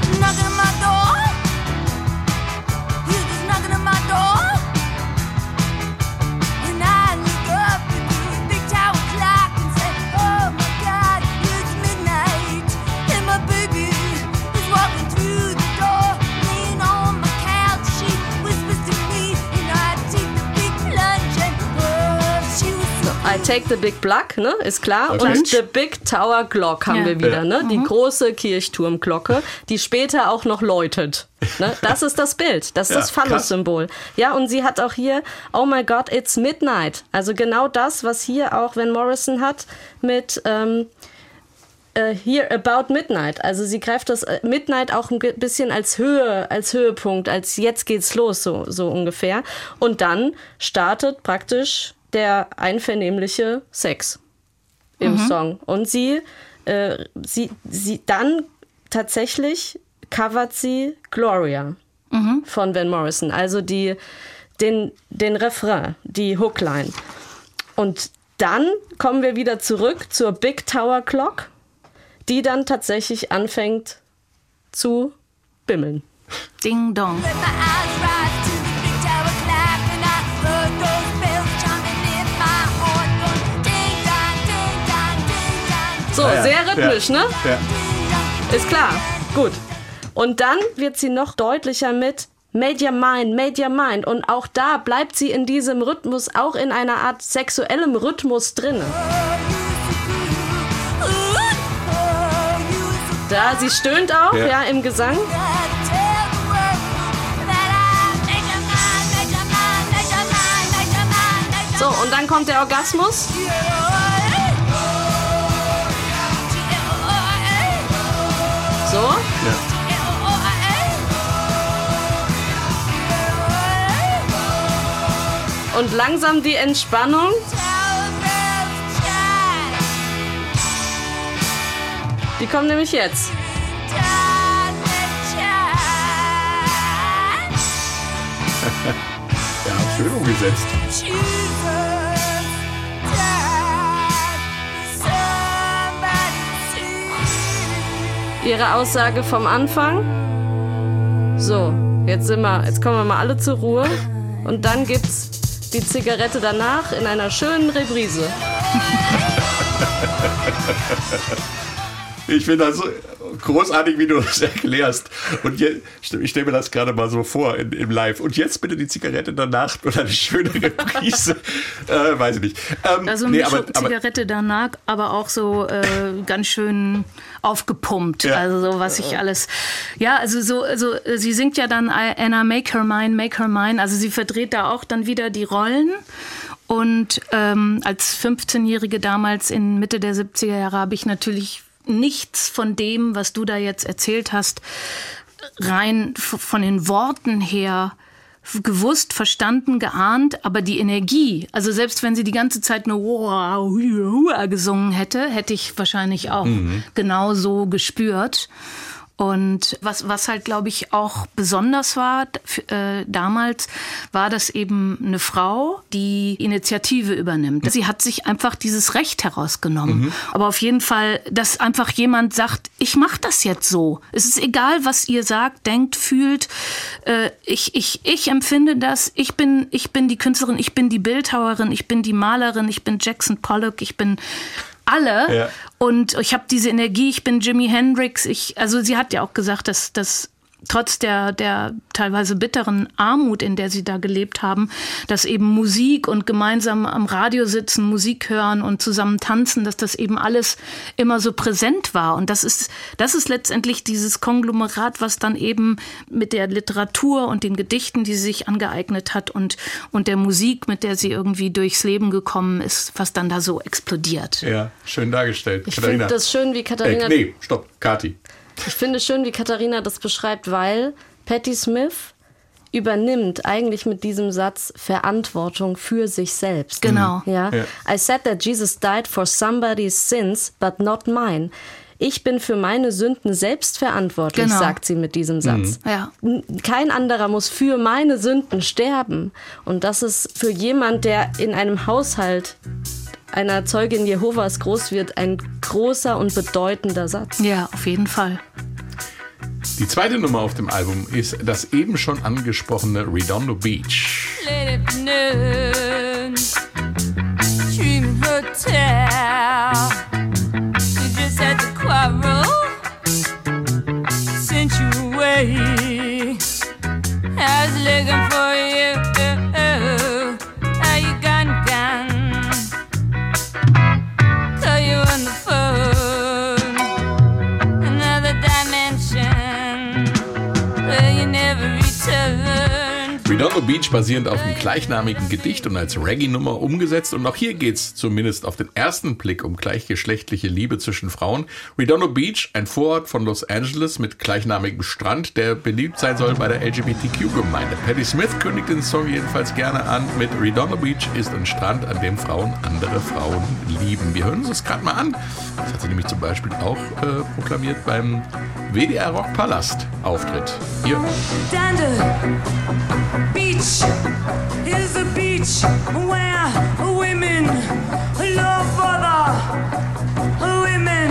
I take the big block, ne, ist klar. Okay. Und the big tower clock haben ja. wir wieder, ne, die mhm. große Kirchturmglocke, die später auch noch läutet. Ne? Das ist das Bild, das ist ja, das Phallus-Symbol. Ja, und sie hat auch hier, oh my God, it's midnight. Also genau das, was hier auch Van Morrison hat mit ähm, uh, Here About Midnight. Also sie greift das Midnight auch ein bisschen als Höhe, als Höhepunkt, als jetzt geht's los, so, so ungefähr. Und dann startet praktisch der einvernehmliche Sex im mhm. Song. Und sie, äh, sie, sie dann tatsächlich covert sie Gloria mhm. von Van Morrison. Also die, den, den Refrain, die Hookline. Und dann kommen wir wieder zurück zur Big Tower Clock, die dann tatsächlich anfängt zu bimmeln. Ding dong. So, ja, sehr rhythmisch, ja, ne? Ja. Ist klar. Gut. Und dann wird sie noch deutlicher mit Made Your Mind, Made Your Mind. Und auch da bleibt sie in diesem Rhythmus, auch in einer Art sexuellem Rhythmus drin. Da, sie stöhnt auch, ja, ja im Gesang. So, und dann kommt der Orgasmus. So. Ja. Und langsam die Entspannung. Die kommt nämlich jetzt. Ja, schön umgesetzt. Ihre Aussage vom Anfang. So, jetzt sind wir, jetzt kommen wir mal alle zur Ruhe. Und dann gibt's die Zigarette danach in einer schönen Reprise. Ich finde das so großartig, wie du das erklärst. Und jetzt, ich stelle mir das gerade mal so vor in, im Live. Und jetzt bitte die Zigarette danach oder eine schöne Reprise. äh, weiß ich nicht. Ähm, also nee, aber, aber, Zigarette danach, aber auch so äh, ganz schön aufgepumpt. Ja. Also so, was ich alles... Ja, also so, also sie singt ja dann Anna, make her mine, make her mine. Also sie verdreht da auch dann wieder die Rollen. Und ähm, als fünfzehnjährige damals in Mitte der siebziger Jahre habe ich natürlich nichts von dem, was du da jetzt erzählt hast, rein von den Worten her gewusst, verstanden, geahnt, aber die Energie, also selbst wenn sie die ganze Zeit nur gesungen hätte, hätte ich wahrscheinlich auch mhm. genau so gespürt. Und was, was halt, glaube ich, auch besonders war äh, damals, war, dass eben eine Frau die Initiative übernimmt. Sie hat sich einfach dieses Recht herausgenommen. Mhm. Aber auf jeden Fall, dass einfach jemand sagt, ich mache das jetzt so. Es ist egal, was ihr sagt, denkt, fühlt. Äh, ich, ich, ich empfinde das. Ich bin, ich bin die Künstlerin, ich bin die Bildhauerin, ich bin die Malerin, ich bin Jackson Pollock, ich bin alle. Ja. Und ich habe diese Energie, ich bin Jimi Hendrix. Ich, also sie hat ja auch gesagt, dass, dass trotz der, der teilweise bitteren Armut, in der sie da gelebt haben, dass eben Musik und gemeinsam am Radio sitzen, Musik hören und zusammen tanzen, dass das eben alles immer so präsent war. Und das ist, das ist letztendlich dieses Konglomerat, was dann eben mit der Literatur und den Gedichten, die sie sich angeeignet hat und, und der Musik, mit der sie irgendwie durchs Leben gekommen ist, was dann da so explodiert. Ja, schön dargestellt. Ich finde das schön, wie Katharina... Äh, nee, stopp, Kathi. Ich finde schön, wie Katharina das beschreibt, weil Patti Smith übernimmt eigentlich mit diesem Satz Verantwortung für sich selbst. Genau. Ja? Ja. I said that Jesus died for somebody's sins, but not mine. Ich bin für meine Sünden selbst verantwortlich, genau. sagt sie mit diesem Satz. Mhm. Ja. Kein anderer muss für meine Sünden sterben. Und das ist für jemand, der in einem Haushalt einer Zeugin Jehovas groß wird, ein großer und bedeutender Satz. Ja, auf jeden Fall. Die zweite Nummer auf dem Album ist das eben schon angesprochene Redondo Beach. Late afternoon, Dream Hotel. You just had to quarrel, sent you away. I was looking for you. How you gone, gone? Call you on the phone. Another dimension where you never returned. Redondo Beach basierend auf dem gleichnamigen Gedicht und als Reggae-Nummer umgesetzt. Und auch hier geht's zumindest auf den ersten Blick um gleichgeschlechtliche Liebe zwischen Frauen. Redondo Beach, ein Vorort von Los Angeles mit gleichnamigem Strand, der beliebt sein soll bei der L G B T Q-Gemeinde. Patti Smith kündigt den Song jedenfalls gerne an mit Redondo Beach ist ein Strand, an dem Frauen andere Frauen lieben. Wir hören uns das gerade mal an. Das hat sie nämlich zum Beispiel auch äh, proklamiert beim W D R Rock Palast Auftritt. Hier. Beach is a beach where women love other women.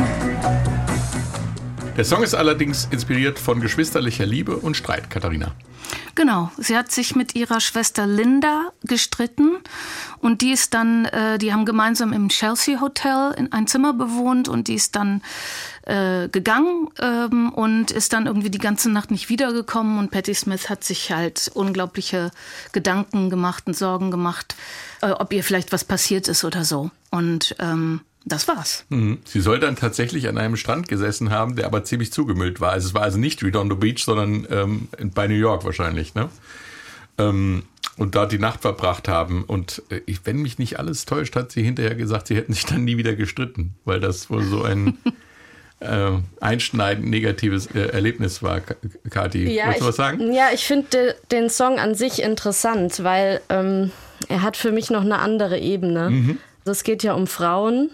Der Song ist allerdings inspiriert von geschwisterlicher Liebe und Streit, Katharina. Genau, sie hat sich mit ihrer Schwester Linda gestritten und die ist dann, äh, die haben gemeinsam im Chelsea Hotel in ein Zimmer bewohnt und die ist dann äh, gegangen ähm, und ist dann irgendwie die ganze Nacht nicht wiedergekommen und Patti Smith hat sich halt unglaubliche Gedanken gemacht und Sorgen gemacht, äh, ob ihr vielleicht was passiert ist oder so. Und ähm, das war's. Mhm. Sie soll dann tatsächlich an einem Strand gesessen haben, der aber ziemlich zugemüllt war. Also es war also nicht Redondo Beach, sondern ähm, bei New York wahrscheinlich, ne? Ähm, und dort die Nacht verbracht haben. Und äh, wenn mich nicht alles täuscht, hat sie hinterher gesagt, sie hätten sich dann nie wieder gestritten, weil das wohl so ein äh, einschneidend negatives äh, Erlebnis war. Kathi, ja, wolltest du ich, was sagen? Ja, ich finde den Song an sich interessant, weil ähm, er hat für mich noch eine andere Ebene. Mhm. Es geht ja um Frauen.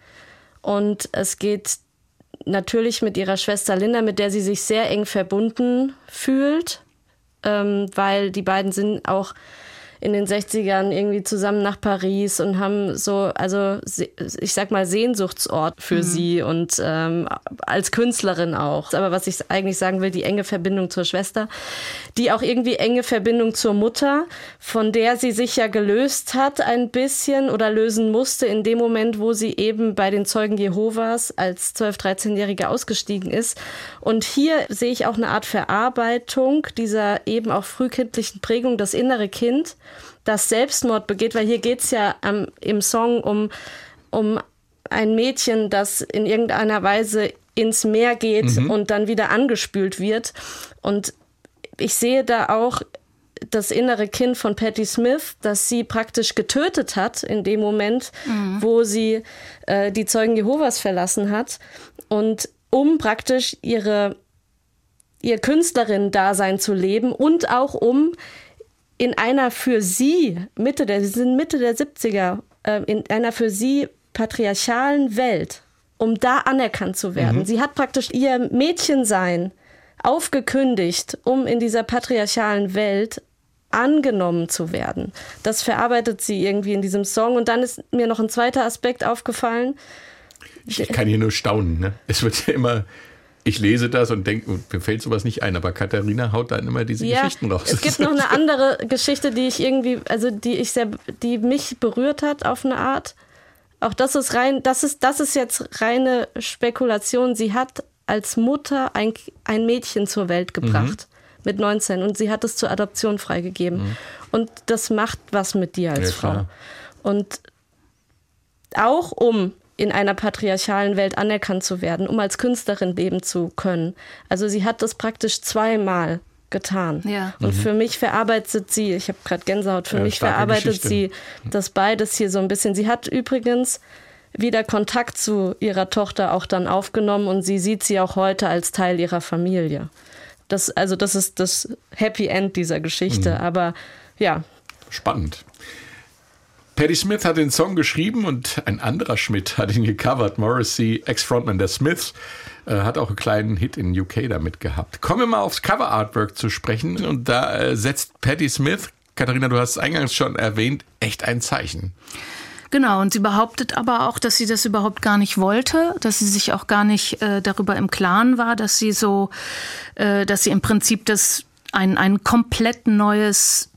Und es geht natürlich mit ihrer Schwester Linda, mit der sie sich sehr eng verbunden fühlt, ähm, weil die beiden sind auch in den sechzigern irgendwie zusammen nach Paris und haben so, also ich sag mal, Sehnsuchtsort für mhm. sie und ähm, als Künstlerin auch. Aber was ich eigentlich sagen will, die enge Verbindung zur Schwester, die auch irgendwie enge Verbindung zur Mutter, von der sie sich ja gelöst hat ein bisschen oder lösen musste in dem Moment, wo sie eben bei den Zeugen Jehovas als zwölf-, dreizehnjährige ausgestiegen ist. Und hier sehe ich auch eine Art Verarbeitung dieser eben auch frühkindlichen Prägung, das innere Kind, das Selbstmord begeht, weil hier geht es ja ähm, im Song um, um ein Mädchen, das in irgendeiner Weise ins Meer geht mhm. und dann wieder angespült wird. Und ich sehe da auch das innere Kind von Patti Smith, das sie praktisch getötet hat in dem Moment, mhm. wo sie äh, die Zeugen Jehovas verlassen hat. Und um praktisch ihre, ihr Künstlerin-Dasein zu leben und auch um in einer für sie, Mitte der, sie sind Mitte der siebziger, äh, in einer für sie patriarchalen Welt, um da anerkannt zu werden. Mhm. Sie hat praktisch ihr Mädchensein aufgekündigt, um in dieser patriarchalen Welt angenommen zu werden. Das verarbeitet sie irgendwie in diesem Song. Und dann ist mir noch ein zweiter Aspekt aufgefallen. Ich kann hier nur staunen. Ne? Es wird ja immer, ich lese das und denke, mir fällt sowas nicht ein, aber Katharina haut dann immer diese ja, Geschichten raus. Es gibt noch eine andere Geschichte, die ich irgendwie, also die ich sehr, die mich berührt hat auf eine Art. Auch das ist rein, das ist, das ist jetzt reine Spekulation. Sie hat als Mutter ein, ein Mädchen zur Welt gebracht. Mhm. Mit neunzehn und sie hat es zur Adoption freigegeben. Mhm. Und das macht was mit dir als ja, Frau. Klar. Und auch um in einer patriarchalen Welt anerkannt zu werden, um als Künstlerin leben zu können. Also sie hat das praktisch zweimal getan. Ja. Und mhm. für mich verarbeitet sie, ich habe gerade Gänsehaut, für ja, mich verarbeitet Geschichte. sie das beides hier so ein bisschen. Sie hat übrigens wieder Kontakt zu ihrer Tochter auch dann aufgenommen und sie sieht sie auch heute als Teil ihrer Familie. Das, also das ist das Happy End dieser Geschichte, mhm. aber ja. Spannend. Patti Smith hat den Song geschrieben und ein anderer Schmidt hat ihn gecovert. Morrissey, Ex-Frontman der Smiths, äh, hat auch einen kleinen Hit in U K damit gehabt. Kommen wir mal aufs Cover-Artwork zu sprechen und da äh, setzt Patti Smith, Katharina, du hast es eingangs schon erwähnt, echt ein Zeichen. Genau, und sie behauptet aber auch, dass sie das überhaupt gar nicht wollte, dass sie sich auch gar nicht äh, darüber im Klaren war, dass sie so, äh, dass sie im Prinzip das ein, ein komplett neues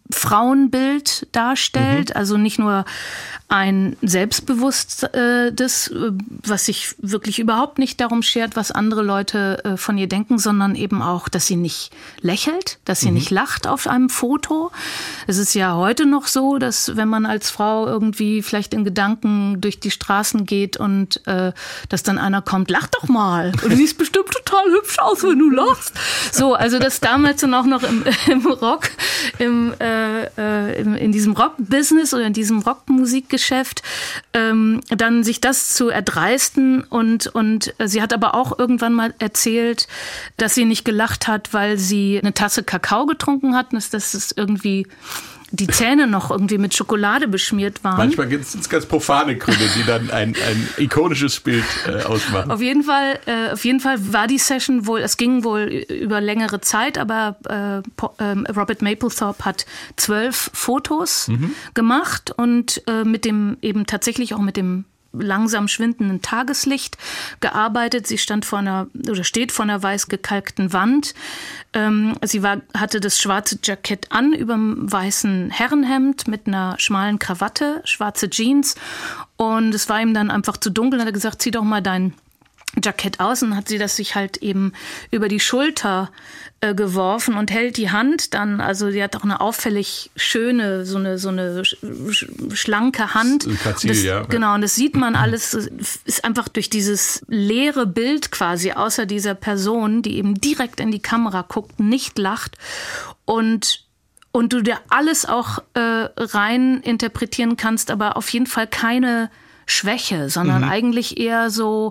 Frauenbild darstellt, mhm. also nicht nur ein selbstbewusstes, was sich wirklich überhaupt nicht darum schert, was andere Leute von ihr denken, sondern eben auch, dass sie nicht lächelt, dass sie mhm. nicht lacht auf einem Foto. Es ist ja heute noch so, dass wenn man als Frau irgendwie vielleicht in Gedanken durch die Straßen geht und äh, dass dann einer kommt, lach doch mal, du siehst bestimmt total hübsch aus, wenn du lachst. So, also das damals dann auch noch im, im Rock, im, äh, äh, in, in diesem Rock-Business oder in diesem Rockmusikgeschäft Geschäft, ähm, dann sich das zu erdreisten und, und sie hat aber auch irgendwann mal erzählt, dass sie nicht gelacht hat, weil sie eine Tasse Kakao getrunken hat, dass das irgendwie die Zähne noch irgendwie mit Schokolade beschmiert waren. Manchmal gibt es ganz profane Gründe, die dann ein, ein ikonisches Bild äh, ausmachen. Auf jeden Fall, äh, auf jeden Fall war die Session wohl, es ging wohl über längere Zeit, aber äh, äh, Robert Mapplethorpe hat zwölf Fotos mhm. gemacht und äh, mit dem eben tatsächlich auch mit dem langsam schwindenden Tageslicht gearbeitet. Sie stand vor einer oder steht vor einer weiß gekalkten Wand. Ähm, sie war, hatte das schwarze Jackett an über dem weißen Herrenhemd mit einer schmalen Krawatte, schwarze Jeans. Und es war ihm dann einfach zu dunkel. Dann hat er gesagt, zieh doch mal dein Jackett aus, und hat sie das sich halt eben über die Schulter äh, geworfen und hält die Hand dann, also sie hat auch eine auffällig schöne, so eine, so eine sch- sch- schlanke Hand. Grazil, das, ja. Genau, und das sieht man alles, ist einfach durch dieses leere Bild quasi, außer dieser Person, die eben direkt in die Kamera guckt, nicht lacht und und du dir alles auch äh, rein interpretieren kannst, aber auf jeden Fall keine Schwäche, sondern mhm. eigentlich eher so,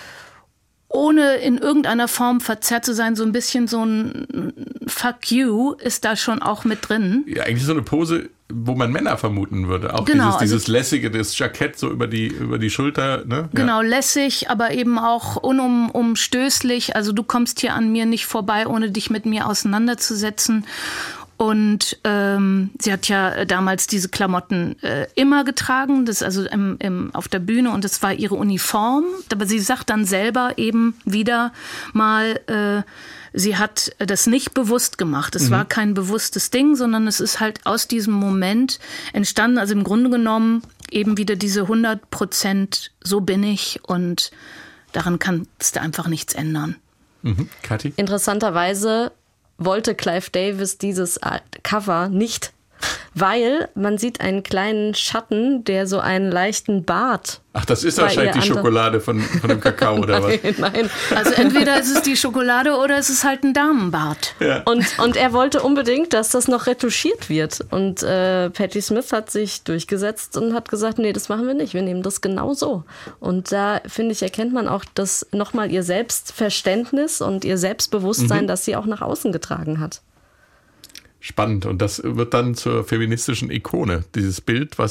ohne in irgendeiner Form verzerrt zu sein, so ein bisschen so ein Fuck you ist da schon auch mit drin. Ja, eigentlich so eine Pose, wo man Männer vermuten würde. Auch genau, dieses, dieses also, lässige, das Jackett so über die, über die Schulter. Ne? Genau, ja. lässig, aber eben auch unumstößlich. Also du kommst hier an mir nicht vorbei, ohne dich mit mir auseinanderzusetzen. Und ähm, sie hat ja damals diese Klamotten äh, immer getragen, das also im, im, auf der Bühne, und das war ihre Uniform. Aber sie sagt dann selber eben wieder mal, äh, sie hat das nicht bewusst gemacht. Es mhm. war kein bewusstes Ding, sondern es ist halt aus diesem Moment entstanden. Also im Grunde genommen eben wieder diese hundert Prozent, so bin ich, und daran kannst du einfach nichts ändern. Mhm. Kathi? Interessanterweise wollte Clive Davis dieses Cover nicht, weil man sieht einen kleinen Schatten, der so einen leichten Bart. Ach, das ist wahrscheinlich die Schokolade von, von dem Kakao oder nein, was? Nein, also entweder ist es die Schokolade oder es ist halt ein Damenbart. Ja. Und, und er wollte unbedingt, dass das noch retuschiert wird. Und äh, Patti Smith hat sich durchgesetzt und hat gesagt, nee, das machen wir nicht, wir nehmen das genau so. Und da, finde ich, erkennt man auch das nochmal ihr Selbstverständnis und ihr Selbstbewusstsein, mhm. das sie auch nach außen getragen hat. Spannend. Und das wird dann zur feministischen Ikone. Dieses Bild, was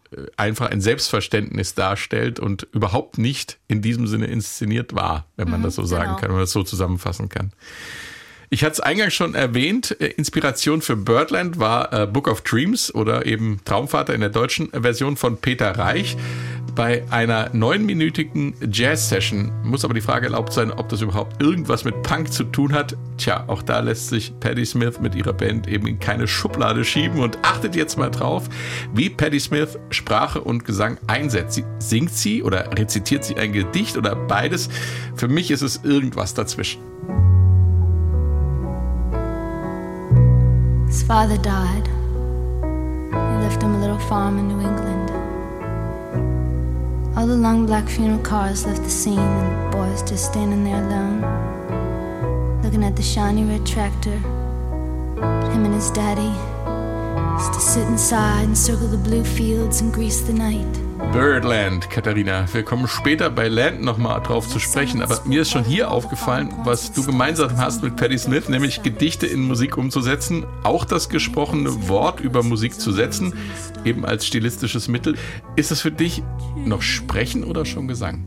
einfach ein Selbstverständnis darstellt und überhaupt nicht in diesem Sinne inszeniert war, wenn man mhm, das so sagen genau. kann, wenn man das so zusammenfassen kann. Ich hatte es eingangs schon erwähnt, Inspiration für Birdland war äh, Book of Dreams oder eben Traumvater in der deutschen Version von Peter Reich. Bei einer neunminütigen Jazz-Session muss aber die Frage erlaubt sein, ob das überhaupt irgendwas mit Punk zu tun hat. Tja, auch da lässt sich Patti Smith mit ihrer Band eben in keine Schublade schieben und achtet jetzt mal drauf, wie Patti Smith Sprache und Gesang einsetzt. Sie, singt sie oder rezitiert sie ein Gedicht oder beides? Für mich ist es irgendwas dazwischen. His father died. He left him a little farm in New England. All the long black funeral cars left the scene, and the boys just standing there alone, looking at the shiny red tractor. Him and his daddy used to sit inside and circle the blue fields and grease the night. Birdland, Katharina. Wir kommen später bei Land nochmal drauf zu sprechen, aber mir ist schon hier aufgefallen, was du gemeinsam hast mit Patti Smith, nämlich Gedichte in Musik umzusetzen, auch das gesprochene Wort über Musik zu setzen, eben als stilistisches Mittel. Ist es für dich noch Sprechen oder schon Gesang?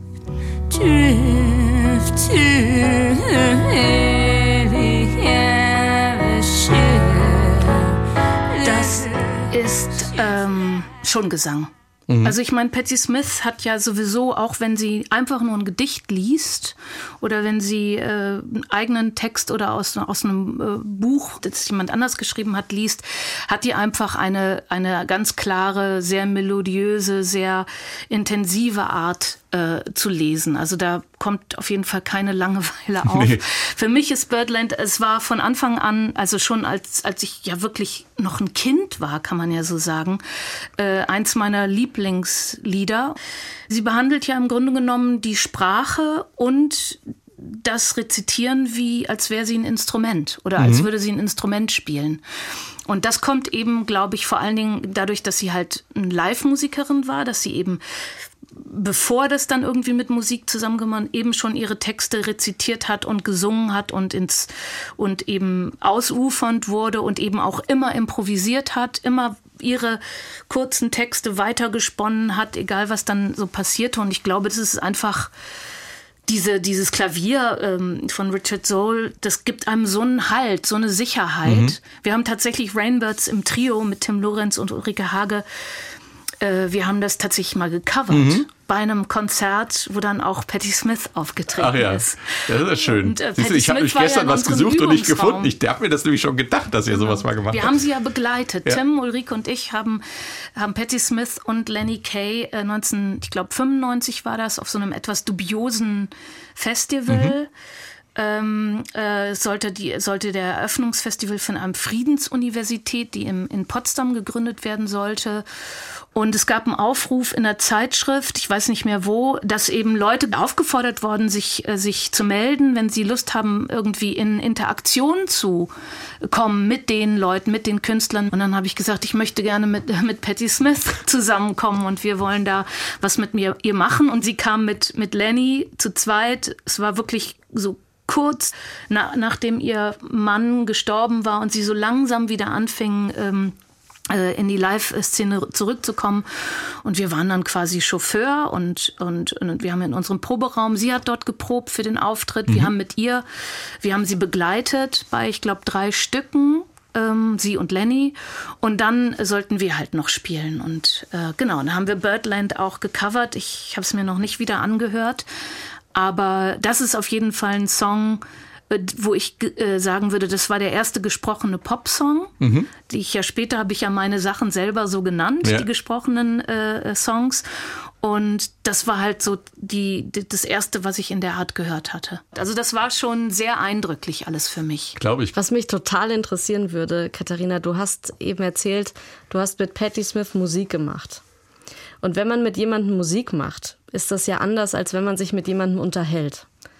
Das ist ähm, schon Gesang. Also ich meine, Patti Smith hat ja sowieso, auch wenn sie einfach nur ein Gedicht liest oder wenn sie äh, einen eigenen Text oder aus, aus einem äh, Buch, das jemand anders geschrieben hat, liest, hat die einfach eine, eine ganz klare, sehr melodiöse, sehr intensive Art äh, zu lesen. Also da kommt auf jeden Fall keine Langeweile auf. Nee. Für mich ist Birdland, es war von Anfang an, also schon als, als ich ja wirklich noch ein Kind war, kann man ja so sagen, äh, eins meiner Lieblingslieder. Sie behandelt ja im Grunde genommen die Sprache und das Rezitieren wie, als wäre sie ein Instrument oder mhm. als würde sie ein Instrument spielen. Und das kommt eben, glaube ich, vor allen Dingen dadurch, dass sie halt eine Live-Musikerin war, dass sie eben, bevor das dann irgendwie mit Musik zusammengekommen, eben schon ihre Texte rezitiert hat und gesungen hat und ins und eben ausufernd wurde und eben auch immer improvisiert hat, immer ihre kurzen Texte weitergesponnen hat, egal was dann so passierte. Und ich glaube, das ist einfach diese, dieses Klavier ähm, von Richard Soul, das gibt einem so einen Halt, so eine Sicherheit. Mhm. Wir haben tatsächlich Rainbirds im Trio mit Tim Lorenz und Ulrike Hage. Äh, wir haben das tatsächlich mal gecovert. Mhm. Bei einem Konzert, wo dann auch Patti Smith aufgetreten Ach ja, ist. Das ist ja schön. Und, äh, du, ich habe nämlich gestern ja was gesucht und nicht gefunden. Ich habe mir das nämlich schon gedacht, dass ihr genau. sowas mal gemacht Wir habt. haben sie ja begleitet. Ja. Tim, Ulrike und ich haben, haben Patti Smith und Lenny Kaye äh, neunzehn, ich glaube fünfundneunzig war das, auf so einem etwas dubiosen Festival. Mhm. Ähm, äh, sollte, die, sollte der Eröffnungsfestival von einer Friedensuniversität, die im, in Potsdam gegründet werden sollte. Und es gab einen Aufruf in der Zeitschrift, ich weiß nicht mehr wo, dass eben Leute aufgefordert worden, sich, äh, sich zu melden, wenn sie Lust haben, irgendwie in Interaktion zu kommen mit den Leuten, mit den Künstlern. Und dann habe ich gesagt, ich möchte gerne mit, mit Patti Smith zusammenkommen und wir wollen da was mit mir ihr machen. Und sie kam mit, mit Lenny zu zweit. Es war wirklich so kurz na, nachdem ihr Mann gestorben war und sie so langsam wieder anfing, ähm, äh, in die Live-Szene zurückzukommen. Und wir waren dann quasi Chauffeur und, und, und wir haben in unserem Proberaum, sie hat dort geprobt für den Auftritt. Mhm. Wir haben mit ihr, wir haben sie begleitet bei, ich glaube, drei Stücken. Ähm, sie und Lenny. Und dann sollten wir halt noch spielen. Und äh, genau, dann haben wir Birdland auch gecovert. Ich habe es mir noch nicht wieder angehört. Aber das ist auf jeden Fall ein Song, wo ich äh, sagen würde, das war der erste gesprochene Popsong. Mhm. Die ich ja später habe ich ja meine Sachen selber so genannt, ja. die gesprochenen äh, Songs. Und das war halt so die, die, das Erste, was ich in der Art gehört hatte. Also das war schon sehr eindrücklich alles für mich. Glaube ich. Was mich total interessieren würde, Katharina, du hast eben erzählt, du hast mit Patti Smith Musik gemacht. Und wenn man mit jemandem Musik macht, ist das ja anders, als wenn man sich mit jemandem unterhält.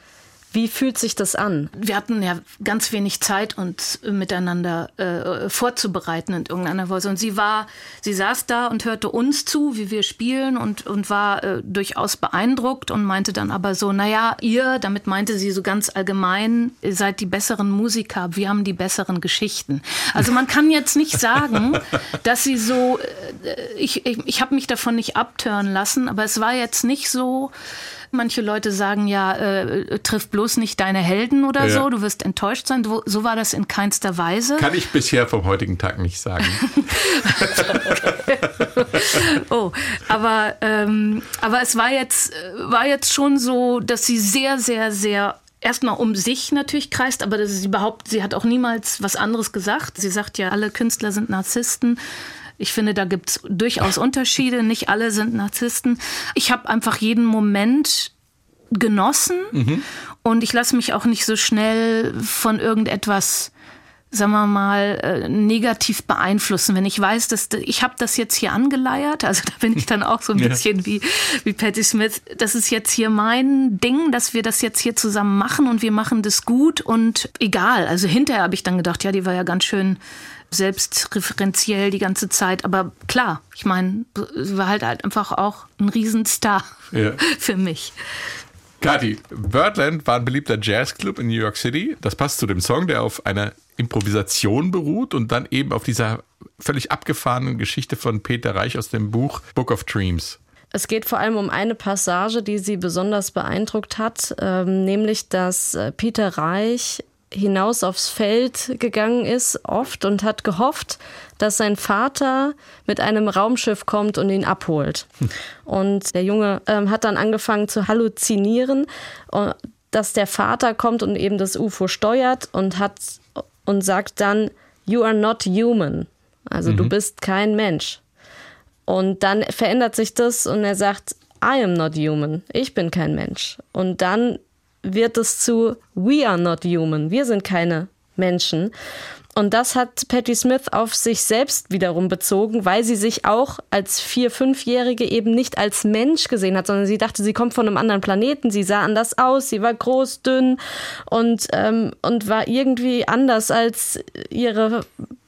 Wie fühlt sich das an? Wir hatten ja ganz wenig Zeit, uns miteinander äh, vorzubereiten in irgendeiner Weise. Und sie war, sie saß da und hörte uns zu, wie wir spielen und, und war äh, durchaus beeindruckt und meinte dann aber so, naja, ihr, damit meinte sie so ganz allgemein, ihr seid die besseren Musiker, wir haben die besseren Geschichten. Also man kann jetzt nicht sagen, dass sie so, äh, ich, ich, ich habe mich davon nicht abtören lassen, aber es war jetzt nicht so. Manche Leute sagen ja, äh, triff bloß nicht deine Helden oder ja. so, du wirst enttäuscht sein. So, so war das in keinster Weise. Kann ich bisher vom heutigen Tag nicht sagen. oh, aber, ähm, aber es war jetzt, war jetzt schon so, dass sie sehr, sehr, sehr erstmal um sich natürlich kreist, aber das ist überhaupt, sie hat auch niemals was anderes gesagt. Sie sagt ja, alle Künstler sind Narzissten. Ich finde, da gibt es durchaus Unterschiede. Nicht alle sind Narzissten. Ich habe einfach jeden Moment genossen mhm. und ich lasse mich auch nicht so schnell von irgendetwas, sagen wir mal, äh, negativ beeinflussen. Wenn ich weiß, dass ich habe das jetzt hier angeleiert, also da bin ich dann auch so ein bisschen ja. wie, wie Patti Smith. Das ist jetzt hier mein Ding, dass wir das jetzt hier zusammen machen und wir machen das gut und egal. Also hinterher habe ich dann gedacht, ja, die war ja ganz schön selbstreferenziell die ganze Zeit. Aber klar, ich meine, sie war halt, halt einfach auch ein Riesenstar ja. für mich. Kathi, Birdland war ein beliebter Jazzclub in New York City. Das passt zu dem Song, der auf einer Improvisation beruht und dann eben auf dieser völlig abgefahrenen Geschichte von Peter Reich aus dem Buch Book of Dreams. Es geht vor allem um eine Passage, die sie besonders beeindruckt hat, ähm, nämlich, dass Peter Reich hinaus aufs Feld gegangen ist, oft, und hat gehofft, dass sein Vater mit einem Raumschiff kommt und ihn abholt. Hm. Und der Junge ähm, hat dann angefangen zu halluzinieren, dass der Vater kommt und eben das U F O steuert und hat und sagt dann, you are not human. Also mhm. du bist kein Mensch. Und dann verändert sich das und er sagt, I am not human. Ich bin kein Mensch. Und dann wird es zu we are not human. Wir sind keine Menschen. Und das hat Patti Smith auf sich selbst wiederum bezogen, weil sie sich auch als Vier-, Fünfjährige eben nicht als Mensch gesehen hat, sondern sie dachte, sie kommt von einem anderen Planeten. Sie sah anders aus, sie war groß, dünn und, ähm, und war irgendwie anders als ihre,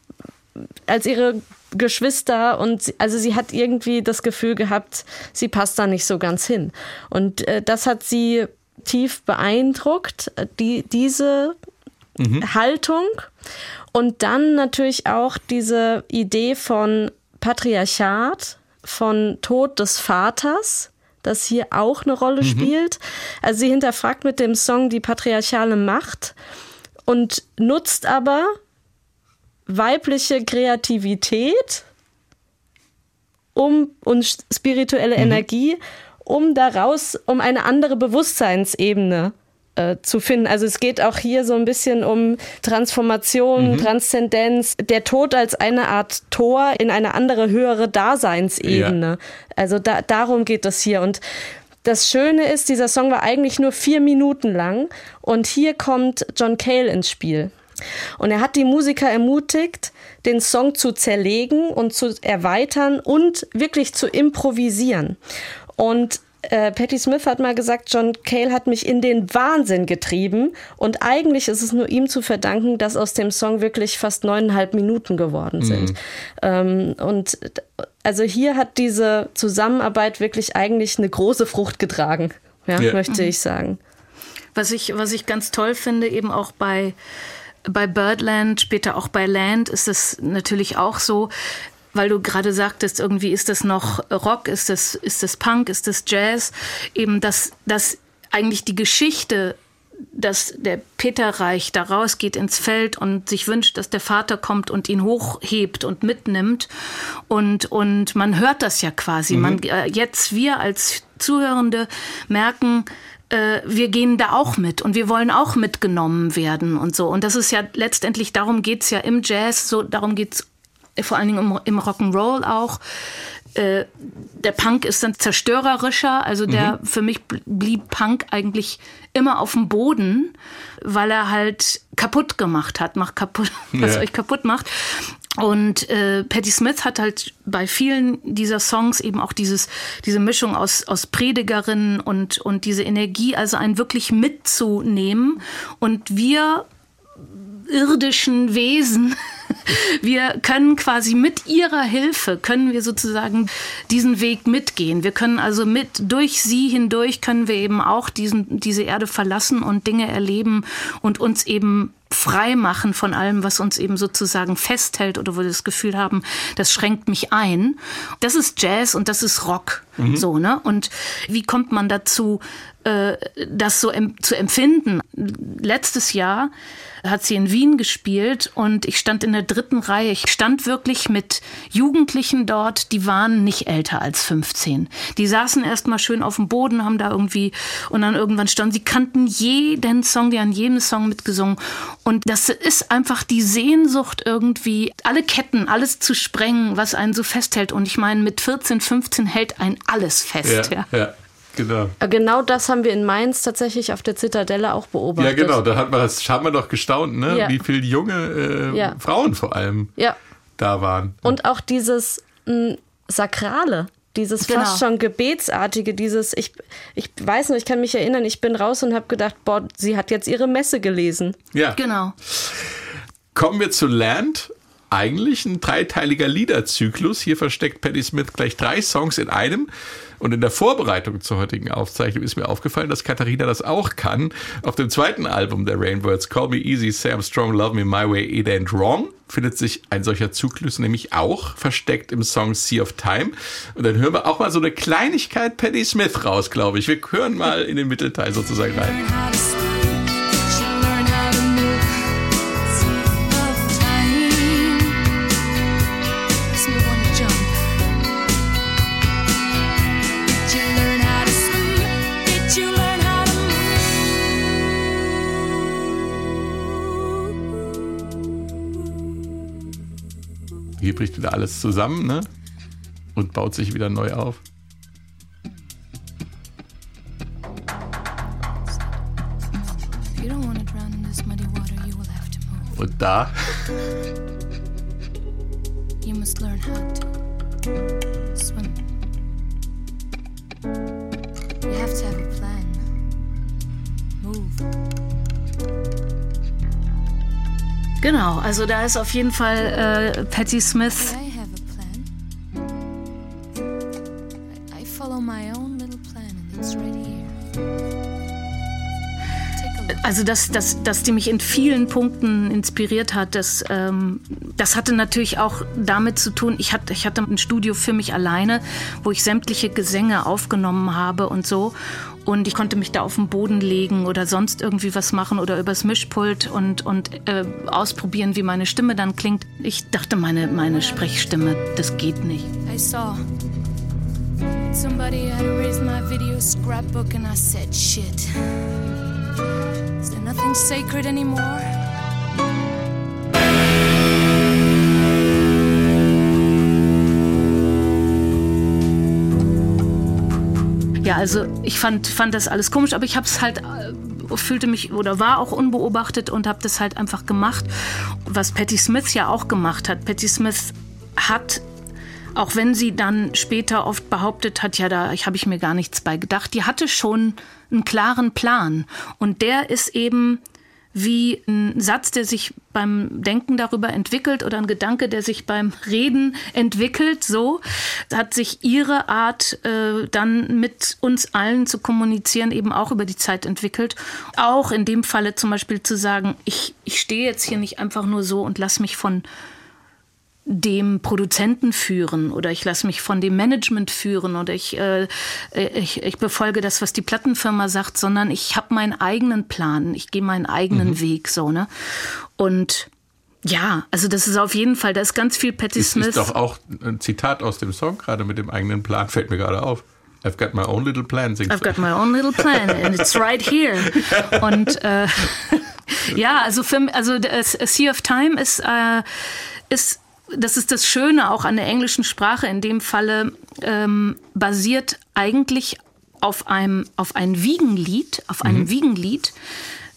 als ihre Geschwister. Und sie, also sie hat irgendwie das Gefühl gehabt, sie passt da nicht so ganz hin. Und äh, das hat sie tief beeindruckt, die, diese mhm. Haltung. Und dann natürlich auch diese Idee von Patriarchat, von Tod des Vaters, das hier auch eine Rolle mhm. spielt. Also sie hinterfragt mit dem Song die patriarchale Macht und nutzt aber weibliche Kreativität um, und spirituelle mhm. Energie, um daraus, um eine andere Bewusstseinsebene äh, zu finden. Also es geht auch hier so ein bisschen um Transformation, mhm. Transzendenz, der Tod als eine Art Tor in eine andere, höhere Daseinsebene. Ja. Also da, darum geht es hier. Und das Schöne ist, dieser Song war eigentlich nur vier Minuten lang und hier kommt John Cale ins Spiel. Und er hat die Musiker ermutigt, den Song zu zerlegen und zu erweitern und wirklich zu improvisieren. Und äh, Patti Smith hat mal gesagt, John Cale hat mich in den Wahnsinn getrieben. Und eigentlich ist es nur ihm zu verdanken, dass aus dem Song wirklich fast neuneinhalb Minuten geworden sind. Mhm. Ähm, und also hier hat diese Zusammenarbeit wirklich eigentlich eine große Frucht getragen, ja, ja. möchte ich sagen. Was ich, was ich ganz toll finde, eben auch bei, bei Birdland, später auch bei Land, ist es natürlich auch so, weil du gerade sagtest, irgendwie ist das noch Rock, ist das, ist das Punk, ist das Jazz, eben dass, dass eigentlich die Geschichte, dass der Peter Reich da rausgeht ins Feld und sich wünscht, dass der Vater kommt und ihn hochhebt und mitnimmt und, und man hört das ja quasi. Mhm. Man, jetzt wir als Zuhörende merken, wir gehen da auch mit und wir wollen auch mitgenommen werden und so. Und das ist ja letztendlich, darum geht's ja im Jazz, so darum geht's vor allen Dingen im, im Rock'n'Roll auch. Äh, der Punk ist dann zerstörerischer, also der mhm. für mich blieb Punk eigentlich immer auf dem Boden, weil er halt kaputt gemacht hat, macht kaputt, was ja. euch kaputt macht. Und äh, Patti Smith hat halt bei vielen dieser Songs eben auch dieses, diese Mischung aus, aus Predigerin und, und diese Energie, also einen wirklich mitzunehmen. Und wir irdischen Wesen, wir können quasi mit ihrer Hilfe, können wir sozusagen diesen Weg mitgehen. Wir können also mit, durch sie hindurch können wir eben auch diesen, diese Erde verlassen und Dinge erleben und uns eben frei machen von allem, was uns eben sozusagen festhält oder wo wir das Gefühl haben, das schränkt mich ein. Das ist Jazz und das ist Rock. Mhm. So, ne? Und wie kommt man dazu, äh, das so em- zu empfinden? Letztes Jahr hat sie in Wien gespielt und ich stand in der dritten Reihe. Ich stand wirklich mit Jugendlichen dort, die waren nicht älter als fünfzehn. Die saßen erst mal schön auf dem Boden, haben da irgendwie, und dann irgendwann standen, sie kannten jeden Song, die haben jedem Song mitgesungen. Und das ist einfach die Sehnsucht irgendwie, alle Ketten, alles zu sprengen, was einen so festhält. Und ich meine, mit vierzehn, fünfzehn hält einen alles fest. Ja, ja. ja. Genau. Genau das haben wir in Mainz tatsächlich auf der Zitadelle auch beobachtet. Ja, genau, da hat man, das haben wir doch gestaunt, ne? Ja. Wie viele junge äh, ja. Frauen vor allem ja. da waren. Und auch dieses mh, Sakrale, dieses genau. fast schon Gebetsartige, dieses, ich, ich weiß noch, ich kann mich erinnern, ich bin raus und habe gedacht, boah, sie hat jetzt ihre Messe gelesen. Ja. Genau. Kommen wir zu Land. Eigentlich ein dreiteiliger Liederzyklus. Hier versteckt Patti Smith gleich drei Songs in einem. Und in der Vorbereitung zur heutigen Aufzeichnung ist mir aufgefallen, dass Katharina das auch kann. Auf dem zweiten Album der Rainbirds, Call Me Easy, Say I'm Strong, Love Me My Way, It Ain't Wrong, findet sich ein solcher Zyklus nämlich auch versteckt im Song Sea of Time. Und dann hören wir auch mal so eine Kleinigkeit Patti Smith raus, glaube ich. Wir hören mal in den Mittelteil sozusagen rein. Hier bricht wieder alles zusammen, ne? Und baut sich wieder neu auf. Und da. You must learn how to swim. You have to have a plan. Move. Genau, also da ist auf jeden Fall äh, Patti Smith. I have a plan. I, I follow my own little plan and it's right here. Take a look. Also dass, dass, dass die mich in vielen Punkten inspiriert hat, das, ähm, das hatte natürlich auch damit zu tun, ich hatte, ich hatte ein Studio für mich alleine, wo ich sämtliche Gesänge aufgenommen habe und so. Und ich konnte mich da auf den Boden legen oder sonst irgendwie was machen oder übers Mischpult und, und äh, ausprobieren, wie meine Stimme dann klingt. Ich dachte, meine, meine Sprechstimme, das geht nicht. I saw somebody had erased my video scrapbook and I said, shit. Is there nothing sacred anymore? Ja, also ich fand, fand das alles komisch, aber ich habe es halt, äh, fühlte mich oder war auch unbeobachtet und habe das halt einfach gemacht, was Patti Smith ja auch gemacht hat. Patti Smith hat, auch wenn sie dann später oft behauptet hat, ja, da habe ich mir gar nichts bei gedacht, die hatte schon einen klaren Plan und der ist eben wie ein Satz, der sich beim Denken darüber entwickelt oder ein Gedanke, der sich beim Reden entwickelt, so hat sich ihre Art, äh, dann mit uns allen zu kommunizieren, eben auch über die Zeit entwickelt. Auch in dem Falle zum Beispiel zu sagen, ich, ich stehe jetzt hier nicht einfach nur so und lass mich von dem Produzenten führen oder ich lasse mich von dem Management führen oder ich, äh, ich, ich befolge das, was die Plattenfirma sagt, sondern ich habe meinen eigenen Plan, ich gehe meinen eigenen mhm. Weg, so, ne? Und ja, also das ist auf jeden Fall, da ist ganz viel Patti Smith. Das ist doch auch ein Zitat aus dem Song, gerade mit dem eigenen Plan, fällt mir gerade auf. I've got my own little plan. I've got my own little plan and it's right here. Und äh, ja, also, für, also A Sea of Time ist, äh, ist das ist das Schöne auch an der englischen Sprache. In dem Falle ähm, basiert eigentlich auf einem auf ein Wiegenlied, auf einem mhm. Wiegenlied,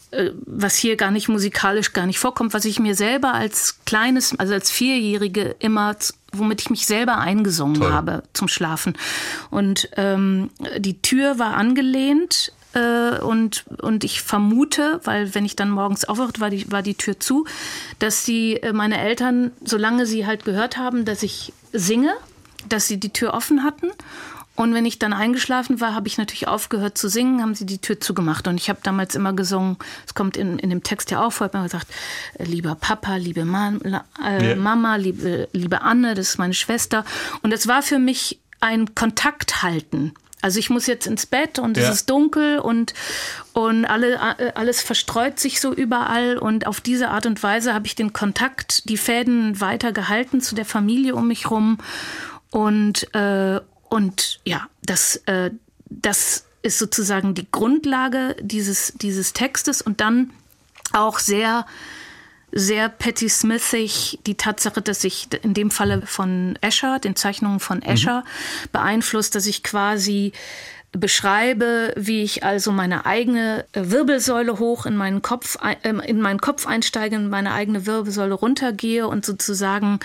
was hier gar nicht musikalisch gar nicht vorkommt, was ich mir selber als kleines, also als Vierjährige immer, womit ich mich selber eingesungen Toll. habe zum Schlafen. Und ähm, die Tür war angelehnt äh, und, und ich vermute, weil wenn ich dann morgens aufwachte, war die, war die Tür zu, dass die, äh, meine Eltern, solange sie halt gehört haben, dass ich singe, dass sie die Tür offen hatten. Und wenn ich dann eingeschlafen war, habe ich natürlich aufgehört zu singen, haben sie die Tür zugemacht. Und ich habe damals immer gesungen, es kommt in, in dem Text ja auch vor, ich habe immer gesagt, lieber Papa, liebe Ma- äh, yeah. Mama, liebe, liebe Anne, das ist meine Schwester. Und es war für mich ein Kontakt halten. Also ich muss jetzt ins Bett und es ja. ist dunkel und, und alle, alles verstreut sich so überall. Und auf diese Art und Weise habe ich den Kontakt, die Fäden weiter gehalten zu der Familie um mich rum. Und äh, Und ja, das, äh, das ist sozusagen die Grundlage dieses, dieses Textes und dann auch sehr, sehr Patti Smithig die Tatsache, dass ich in dem Falle von Escher, den Zeichnungen von Escher, mhm. beeinflusst, dass ich quasi beschreibe, wie ich also meine eigene Wirbelsäule hoch in meinen Kopf, äh, in meinen Kopf einsteige, in meine eigene Wirbelsäule runtergehe und sozusagen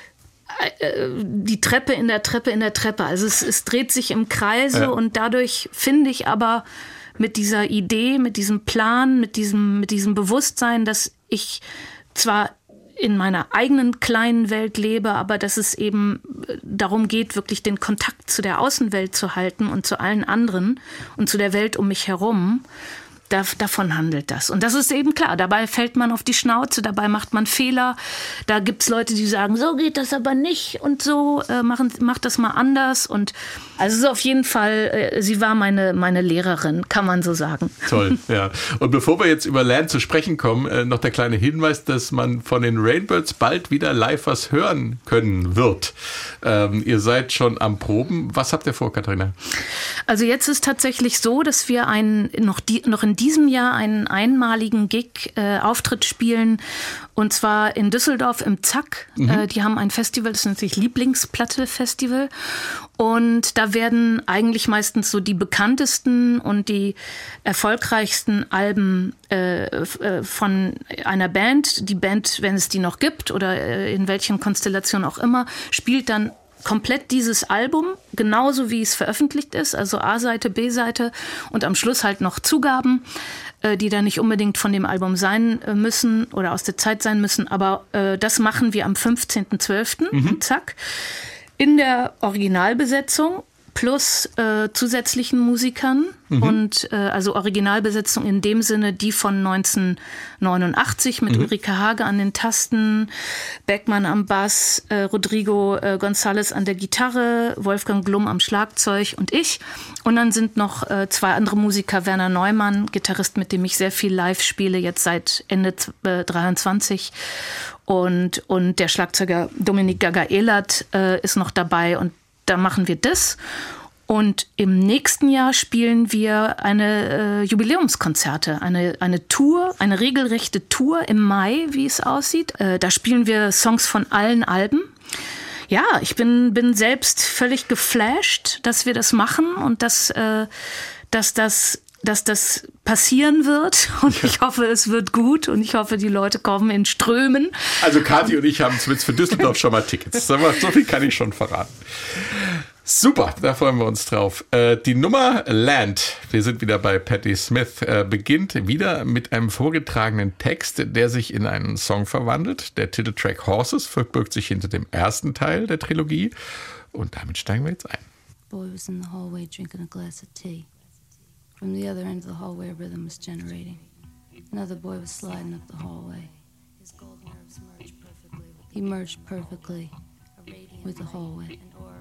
die Treppe in der Treppe in der Treppe. Also es, es dreht sich im Kreise ja. und dadurch finde ich aber mit dieser Idee, mit diesem Plan, mit diesem, mit diesem Bewusstsein, dass ich zwar in meiner eigenen kleinen Welt lebe, aber dass es eben darum geht, wirklich den Kontakt zu der Außenwelt zu halten und zu allen anderen und zu der Welt um mich herum. Da, davon handelt das. Und das ist eben klar. Dabei fällt man auf die Schnauze, dabei macht man Fehler. Da gibt es Leute, die sagen, so geht das aber nicht und so, äh, machen, macht das mal anders. Und also so auf jeden Fall, äh, sie war meine, meine Lehrerin, kann man so sagen. Toll, ja. Und bevor wir jetzt über Land zu sprechen kommen, äh, noch der kleine Hinweis, dass man von den Rainbirds bald wieder live was hören können wird. Ähm, ihr seid schon am Proben. Was habt ihr vor, Katharina? Also jetzt ist tatsächlich so, dass wir einen, noch, die, noch in diesem Jahr einen einmaligen Gig, äh, Auftritt spielen, und zwar in Düsseldorf im Zack. Mhm. Äh, die haben ein Festival, das nennt sich Lieblingsplatte-Festival. Und da werden eigentlich meistens so die bekanntesten und die erfolgreichsten Alben äh, von einer Band, die Band, wenn es die noch gibt oder äh, in welchen Konstellationen auch immer, spielt dann komplett dieses Album, genauso wie es veröffentlicht ist, also A-Seite, B-Seite und am Schluss halt noch Zugaben, äh, die da nicht unbedingt von dem Album sein müssen oder aus der Zeit sein müssen, aber äh, das machen wir am fünfzehnten zwölften Mhm. Zack, in der Originalbesetzung plus äh, zusätzlichen Musikern mhm. und äh, also Originalbesetzung in dem Sinne die von neunzehnhundertneunundachtzig mit mhm. Ulrike Hage an den Tasten, Beckmann am Bass, äh, Rodrigo äh, González an der Gitarre, Wolfgang Glum am Schlagzeug und ich. Und dann sind noch äh, zwei andere Musiker, Werner Neumann, Gitarrist, mit dem ich sehr viel live spiele, jetzt seit Ende äh, dreiundzwanzig. Und, und der Schlagzeuger Dominik Gaga-Ehlert äh, ist noch dabei und da machen wir das. Und im nächsten Jahr spielen wir eine äh, Jubiläumskonzerte, eine, eine Tour, eine regelrechte Tour im Mai, wie es aussieht. Äh, da spielen wir Songs von allen Alben. Ja, ich bin, bin selbst völlig geflasht, dass wir das machen und dass, äh, dass das... dass das passieren wird und ich hoffe, es wird gut und ich hoffe, die Leute kommen in Strömen. Also Kathi und ich haben zumindest für Düsseldorf schon mal Tickets. So viel kann ich schon verraten. Super, da freuen wir uns drauf. Äh, die Nummer Land, wir sind wieder bei Patti Smith, äh, beginnt wieder mit einem vorgetragenen Text, der sich in einen Song verwandelt. Der Titeltrack Horses verbirgt sich hinter dem ersten Teil der Trilogie und damit steigen wir jetzt ein. Boy was in the hallway drinking a glass of tea. From the other end of the hallway, a rhythm was generating. Another boy was sliding up the hallway. His gold nerves merged perfectly. He merged perfectly with the hallway.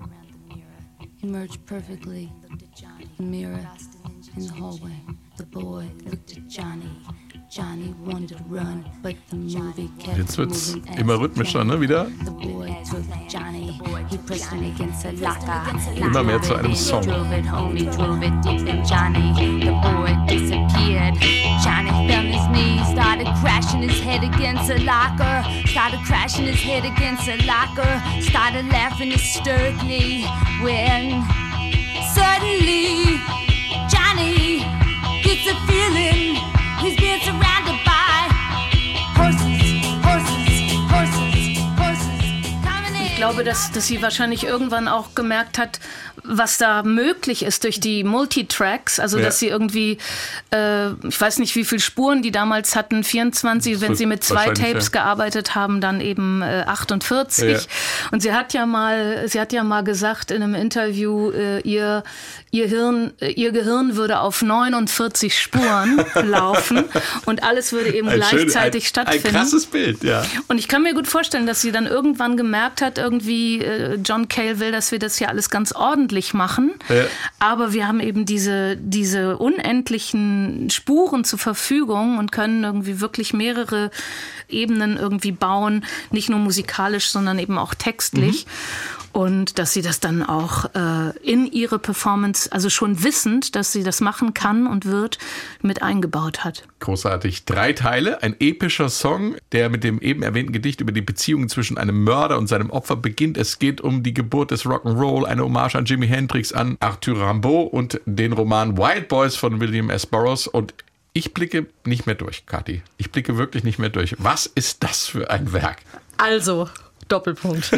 He merged perfectly the mirror in the hallway. The boy looked at Johnny. Johnny wanted to run, but the movie kept Jetzt wird's immer rhythmischer, ne, wieder? The boy took Johnny. He pressed him against a locker. Immer mehr zu einem Song. Drove it home, he drove it deep in Johnny. The boy disappeared. Johnny fell on his knees, started crashing his head against a locker. Started crashing his head against a locker. Started laughing hysterically when suddenly Johnny gets a feeling He's being surrounded by horses, horses, horses, horses. Ich glaube, dass, dass sie wahrscheinlich irgendwann auch gemerkt hat, was da möglich ist durch die Multitracks, also ja. dass sie irgendwie, äh, ich weiß nicht, wie viele Spuren die damals hatten, vierundzwanzig, wenn sie mit zwei Tapes ja. gearbeitet haben, dann eben äh, achtundvierzig. Ja. Und sie hat ja mal, sie hat ja mal gesagt in einem Interview, äh, ihr ihr Hirn, äh, ihr Gehirn würde auf neunundvierzig Spuren laufen und alles würde eben ein gleichzeitig schön, ein, stattfinden. Ein krasses Bild, ja. Und ich kann mir gut vorstellen, dass sie dann irgendwann gemerkt hat, irgendwie äh, John Cale will, dass wir das hier alles ganz ordentlich machen, ja. aber wir haben eben diese, diese unendlichen Spuren zur Verfügung und können irgendwie wirklich mehrere Ebenen irgendwie bauen, nicht nur musikalisch, sondern eben auch textlich. Mhm. Und dass sie das dann auch äh, in ihre Performance, also schon wissend, dass sie das machen kann und wird, mit eingebaut hat. Großartig. Drei Teile, ein epischer Song, der mit dem eben erwähnten Gedicht über die Beziehung zwischen einem Mörder und seinem Opfer beginnt. Es geht um die Geburt des Rock'n'Roll, eine Hommage an Jimi Hendrix, an Arthur Rimbaud und den Roman Wild Boys von William S. Burroughs. Und ich blicke nicht mehr durch, Kathi. Ich blicke wirklich nicht mehr durch. Was ist das für ein Werk? Also... Doppelpunkt.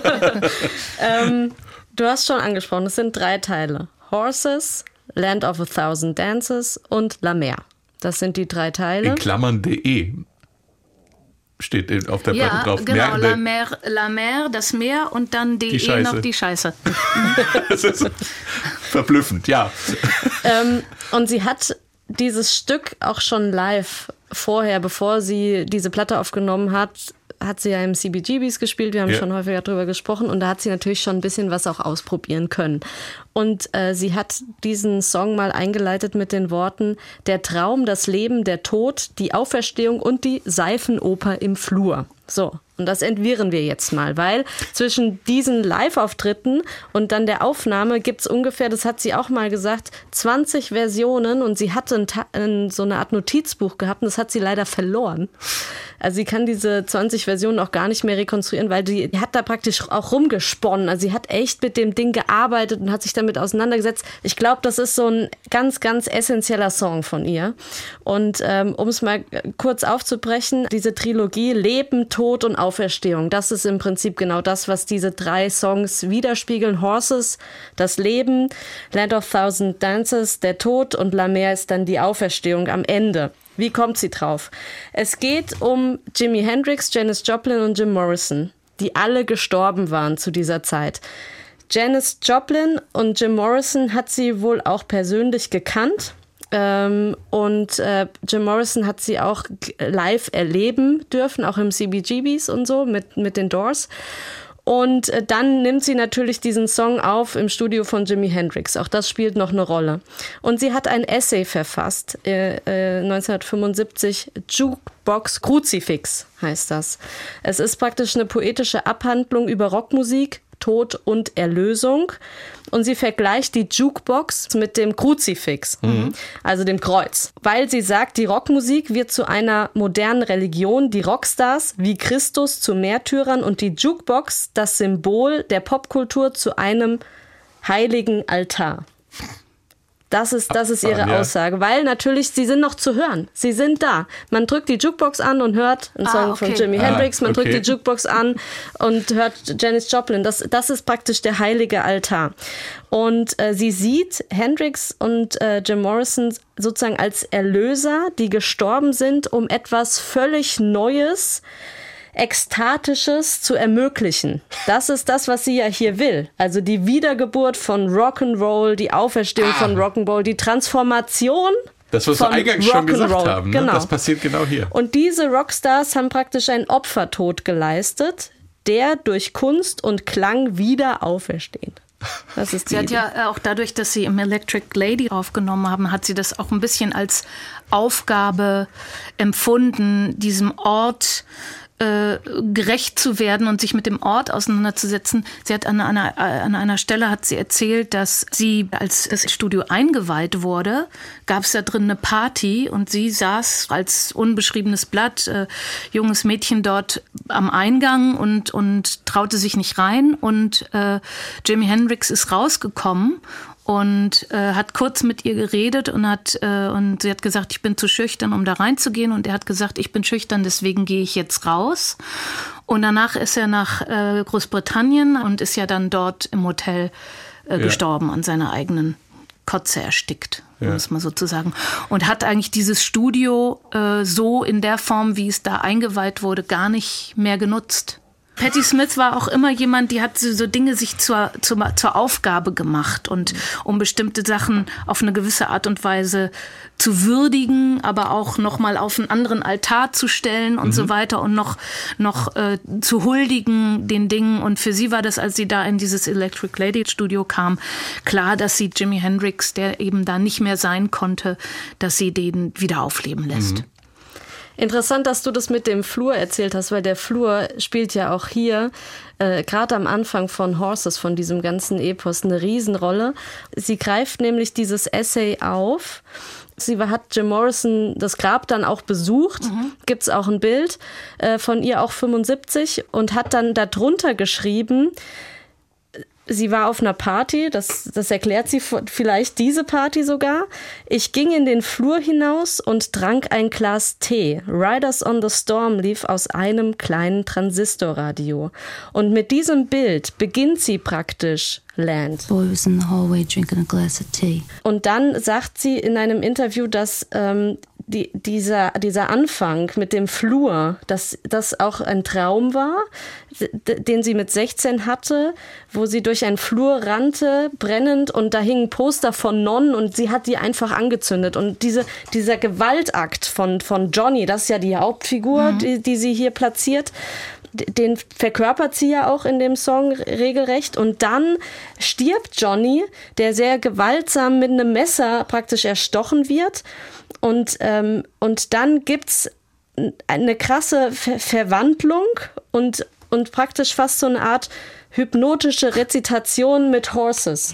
ähm, du hast schon angesprochen, es sind drei Teile. Horses, Land of a Thousand Dances und La Mer. Das sind die drei Teile. In Klammern de steht auf der ja, Platte drauf. Genau, La Mer, La Mer, das Meer und dann de die noch die Scheiße. Das ist verblüffend, ja. ähm, und sie hat dieses Stück auch schon live vorher, bevor sie diese Platte aufgenommen hat, hat sie ja im C B G Bs gespielt, wir haben ja. schon häufiger drüber gesprochen und da hat sie natürlich schon ein bisschen was auch ausprobieren können. Und äh, sie hat diesen Song mal eingeleitet mit den Worten: Der Traum, das Leben, der Tod, die Auferstehung und die Seifenoper im Flur. So, und das entwirren wir jetzt mal, weil zwischen diesen Live-Auftritten und dann der Aufnahme gibt es ungefähr, das hat sie auch mal gesagt, zwanzig Versionen und sie hatte ein, ein, so eine Art Notizbuch gehabt und das hat sie leider verloren. Also sie kann diese zwanzig Versionen auch gar nicht mehr rekonstruieren, weil die hat da praktisch auch rumgesponnen. Also sie hat echt mit dem Ding gearbeitet und hat sich damit auseinandergesetzt. Ich glaube, das ist so ein ganz, ganz essentieller Song von ihr. Und ähm, um es mal kurz aufzubrechen, diese Trilogie Leben, Tod und Auferstehung, das ist im Prinzip genau das, was diese drei Songs widerspiegeln. Horses, das Leben, Land of Thousand Dances, der Tod und La Mer ist dann die Auferstehung am Ende. Wie kommt sie drauf? Es geht um Jimi Hendrix, Janis Joplin und Jim Morrison, die alle gestorben waren zu dieser Zeit. Janis Joplin und Jim Morrison hat sie wohl auch persönlich gekannt. Ähm, und äh, Jim Morrison hat sie auch live erleben dürfen, auch im C B G Bs und so mit, mit den Doors. Und äh, dann nimmt sie natürlich diesen Song auf im Studio von Jimi Hendrix. Auch das spielt noch eine Rolle. Und sie hat ein Essay verfasst, äh, äh, neunzehnhundertfünfundsiebzig, Jukebox Crucifix heißt das. Es ist praktisch eine poetische Abhandlung über Rockmusik, Tod und Erlösung. Und sie vergleicht die Jukebox mit dem Kruzifix, mhm. also dem Kreuz. Weil sie sagt, die Rockmusik wird zu einer modernen Religion, die Rockstars wie Christus zu Märtyrern und die Jukebox das Symbol der Popkultur zu einem heiligen Altar. Das ist, das ist ihre ja. Aussage, weil natürlich, sie sind noch zu hören. Sie sind da. Man drückt die Jukebox an und hört einen Song ah, okay. von Jimi Hendrix, man ah, okay. drückt die Jukebox an und hört Janis Joplin. Das, das ist praktisch der heilige Altar. Und äh, sie sieht Hendrix und äh, Jim Morrison sozusagen als Erlöser, die gestorben sind, um etwas völlig Neues, Ekstatisches zu ermöglichen. Das ist das, was sie ja hier will. Also die Wiedergeburt von Rock'n'Roll, die Auferstehung ah. von Rock'n'Roll, die Transformation. Das, was wir eingangs schon gesagt haben, ne? Genau. Das passiert genau hier. Und diese Rockstars haben praktisch einen Opfertod geleistet, der durch Kunst und Klang wieder auferstehen. Das ist die sie hat Idee. Ja auch dadurch, dass sie im Electric Lady aufgenommen haben, hat sie das auch ein bisschen als Aufgabe empfunden, diesem Ort äh, gerecht zu werden und sich mit dem Ort auseinanderzusetzen. Sie hat an einer, an einer Stelle hat sie erzählt, dass sie, als das Studio eingeweiht wurde, gab es da drin eine Party und sie saß als unbeschriebenes Blatt, äh, junges Mädchen dort am Eingang und, und traute sich nicht rein und äh, Jimi Hendrix ist rausgekommen und äh, hat kurz mit ihr geredet und hat äh, und sie hat gesagt, ich bin zu schüchtern, um da reinzugehen, und er hat gesagt, ich bin schüchtern, deswegen gehe ich jetzt raus. Und danach ist er nach äh, Großbritannien und ist ja dann dort im Hotel äh, ja. gestorben, an seiner eigenen Kotze erstickt, ja. muss man sozusagen. Und hat eigentlich dieses Studio äh, so in der Form, wie es da eingeweiht wurde, gar nicht mehr genutzt. Patti Smith war auch immer jemand, die hat so, so Dinge sich zur, zur, zur Aufgabe gemacht, und um bestimmte Sachen auf eine gewisse Art und Weise zu würdigen, aber auch nochmal auf einen anderen Altar zu stellen und mhm. so weiter und noch, noch äh, zu huldigen den Dingen. Und für sie war das, als sie da in dieses Electric Lady Studio kam, klar, dass sie Jimi Hendrix, der eben da nicht mehr sein konnte, dass sie den wieder aufleben lässt. Mhm. Interessant, dass du das mit dem Flur erzählt hast, weil der Flur spielt ja auch hier, äh, gerade am Anfang von Horses, von diesem ganzen Epos, eine Riesenrolle. Sie greift nämlich dieses Essay auf. Sie hat Jim Morrison das Grab dann auch besucht, mhm. gibt's auch ein Bild äh, von ihr, auch fünfundsiebzig, und hat dann darunter geschrieben, sie war auf einer Party, das, das erklärt sie vielleicht, diese Party sogar. Ich ging in den Flur hinaus und trank ein Glas Tee. Riders on the Storm lief aus einem kleinen Transistorradio. Und mit diesem Bild beginnt sie praktisch Land. Boy was in the hallway drinking a glass of tea. Und dann sagt sie in einem Interview, dass ähm, die, dieser, dieser Anfang mit dem Flur, dass das auch ein Traum war, d- den sie mit sechzehn hatte, wo sie durch einen Flur rannte, brennend, und da hingen Poster von Nonnen und sie hat die einfach angezündet. Und diese, dieser Gewaltakt von, von Johnny, das ist ja die Hauptfigur, mhm. die, die sie hier platziert, den verkörpert sie ja auch in dem Song regelrecht. Und dann stirbt Johnny, der sehr gewaltsam mit einem Messer praktisch erstochen wird. Und, ähm, und dann gibt's eine krasse Ver- Verwandlung und, und praktisch fast so eine Art hypnotische Rezitation mit Horses.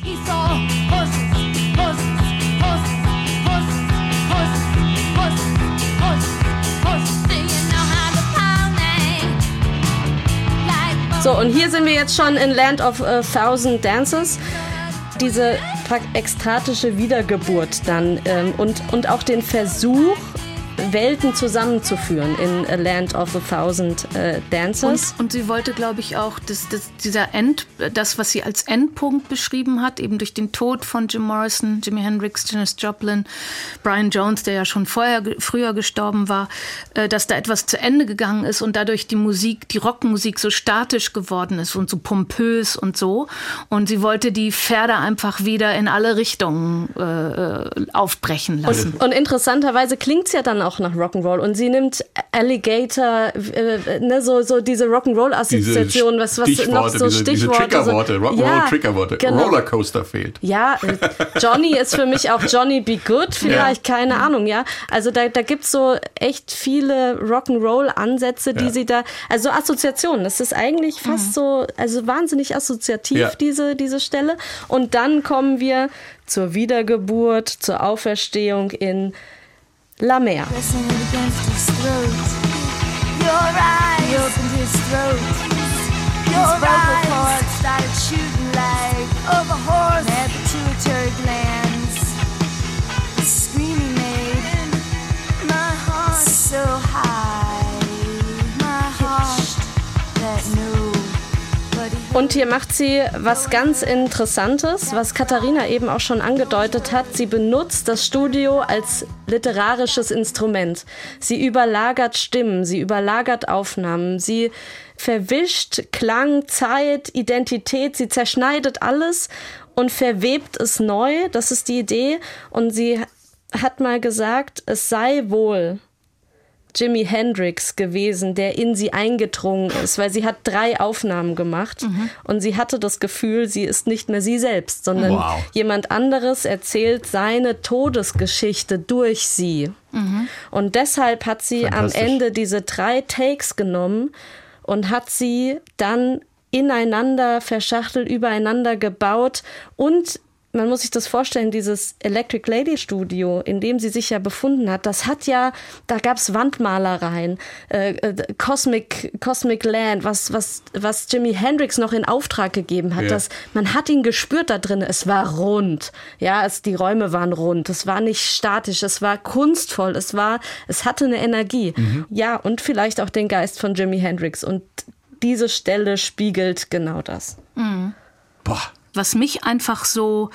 So, und hier sind wir jetzt schon in Land of a Thousand Dances. Diese ekstatische Wiedergeburt dann ähm, und, und auch den Versuch, Welten zusammenzuführen in A Land of a Thousand äh, Dances. Und, und sie wollte, glaube ich, auch, dass, dass dieser End, das, was sie als Endpunkt beschrieben hat, eben durch den Tod von Jim Morrison, Jimi Hendrix, Janis Joplin, Brian Jones, der ja schon vorher, früher gestorben war, äh, dass da etwas zu Ende gegangen ist und dadurch die Musik, die Rockmusik so statisch geworden ist und so pompös und so. Und sie wollte die Pferde einfach wieder in alle Richtungen äh, aufbrechen lassen. Und, und interessanterweise klingt's ja dann auch nach Rock'n'Roll, und sie nimmt Alligator, äh, ne, so, so diese Rock'n'Roll-Assoziation, was, was noch so diese, Stichworte. Diese Triggerworte, so, Rock'n'Roll-Triggerworte, ja, genau. Rollercoaster fehlt. Ja, Johnny ist für mich auch Johnny Be Good, vielleicht, ja. keine Ahnung, ja. Also da, da gibt's so echt viele Rock'n'Roll-Ansätze, die ja. sie da, also Assoziationen, das ist eigentlich fast mhm. so, also wahnsinnig assoziativ, ja. diese, diese Stelle. Und dann kommen wir zur Wiedergeburt, zur Auferstehung in La Mer. Und hier macht sie was ganz Interessantes, was Katharina eben auch schon angedeutet hat. Sie benutzt das Studio als literarisches Instrument. Sie überlagert Stimmen, sie überlagert Aufnahmen, sie verwischt Klang, Zeit, Identität, sie zerschneidet alles und verwebt es neu. Das ist die Idee. Und sie hat mal gesagt, es sei wohl Jimi Hendrix gewesen, der in sie eingedrungen ist, weil sie hat drei Aufnahmen gemacht mhm. und sie hatte das Gefühl, sie ist nicht mehr sie selbst, sondern wow. jemand anderes erzählt seine Todesgeschichte durch sie. Mhm. Und deshalb hat sie am Ende diese drei Takes genommen und hat sie dann ineinander verschachtelt, übereinander gebaut und man muss sich das vorstellen, dieses Electric Lady Studio, in dem sie sich ja befunden hat, das hat ja, da gab es Wandmalereien, äh, äh, Cosmic, Cosmic Land, was, was, was Jimi Hendrix noch in Auftrag gegeben hat. Ja. Das, man hat ihn gespürt da drin, es war rund. Ja, es, die Räume waren rund, es war nicht statisch, es war kunstvoll, es war, es hatte eine Energie. Mhm. Ja, und vielleicht auch den Geist von Jimi Hendrix. Und diese Stelle spiegelt genau das. Mhm. Boah. Was mich einfach so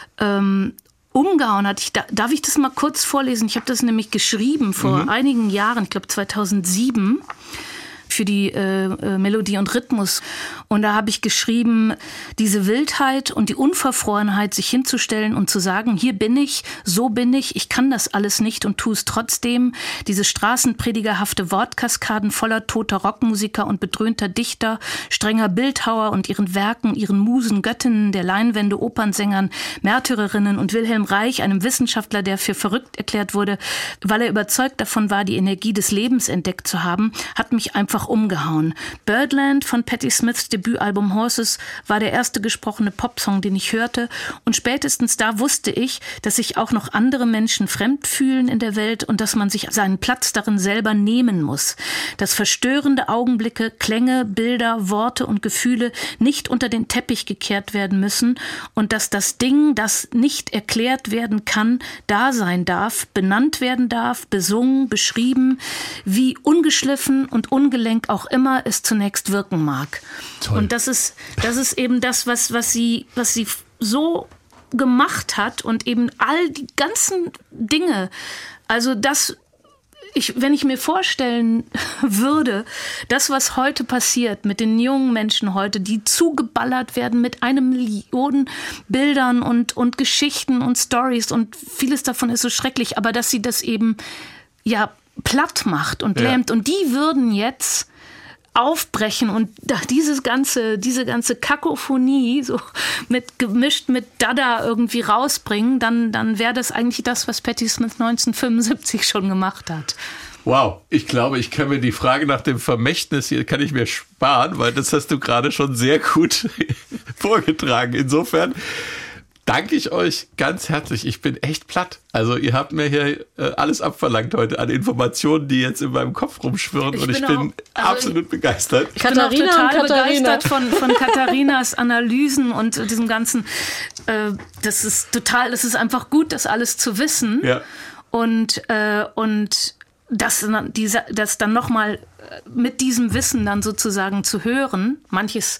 ähm, umgehauen hat, ich, da, darf ich das mal kurz vorlesen? Ich habe das nämlich geschrieben vor mhm. einigen Jahren, ich glaube zweitausendsieben, für die äh, äh, Melodie und Rhythmus. Und da habe ich geschrieben, diese Wildheit und die Unverfrorenheit, sich hinzustellen und zu sagen, hier bin ich, so bin ich, ich kann das alles nicht und tue es trotzdem. Diese straßenpredigerhafte Wortkaskaden voller toter Rockmusiker und bedröhnter Dichter, strenger Bildhauer und ihren Werken, ihren Musen, Göttinnen der Leinwände, Opernsängern, Märtyrerinnen und Wilhelm Reich, einem Wissenschaftler, der für verrückt erklärt wurde, weil er überzeugt davon war, die Energie des Lebens entdeckt zu haben, hat mich einfach umgehauen. Birdland von Patti Smiths Debütalbum Horses war der erste gesprochene Popsong, den ich hörte. Und spätestens da wusste ich, dass sich auch noch andere Menschen fremd fühlen in der Welt und dass man sich seinen Platz darin selber nehmen muss. Dass verstörende Augenblicke, Klänge, Bilder, Worte und Gefühle nicht unter den Teppich gekehrt werden müssen und dass das Ding, das nicht erklärt werden kann, da sein darf, benannt werden darf, besungen, beschrieben, wie ungeschliffen und ungelenkt auch immer es zunächst wirken mag. Toll. Und das ist, das ist eben das, was, was sie, was sie so gemacht hat und eben all die ganzen Dinge, also das, ich, wenn ich mir vorstellen würde, das, was heute passiert mit den jungen Menschen heute, die zugeballert werden mit eine Million Bildern und, und Geschichten und Stories und vieles davon ist so schrecklich, aber dass sie das eben, ja, platt macht und lähmt. Ja. Und die würden jetzt aufbrechen und dieses ganze, diese ganze Kakophonie so mit, gemischt mit Dada irgendwie rausbringen, dann, dann wäre das eigentlich das, was Patti Smith neunzehnhundertfünfundsiebzig schon gemacht hat. Wow, ich glaube, ich kann mir die Frage nach dem Vermächtnis hier, kann ich mir sparen, weil das hast du gerade schon sehr gut vorgetragen. Insofern danke ich euch ganz herzlich. Ich bin echt platt. Also ihr habt mir hier äh, alles abverlangt heute an Informationen, die jetzt in meinem Kopf rumschwirren ich und bin ich bin auch, also absolut begeistert. Ich bin Katharina auch total begeistert von, von Katharinas Analysen und diesem ganzen, äh, das ist total, es ist einfach gut, das alles zu wissen. Ja. Und, äh, und das, diese, das dann nochmal mit diesem Wissen dann sozusagen zu hören. Manches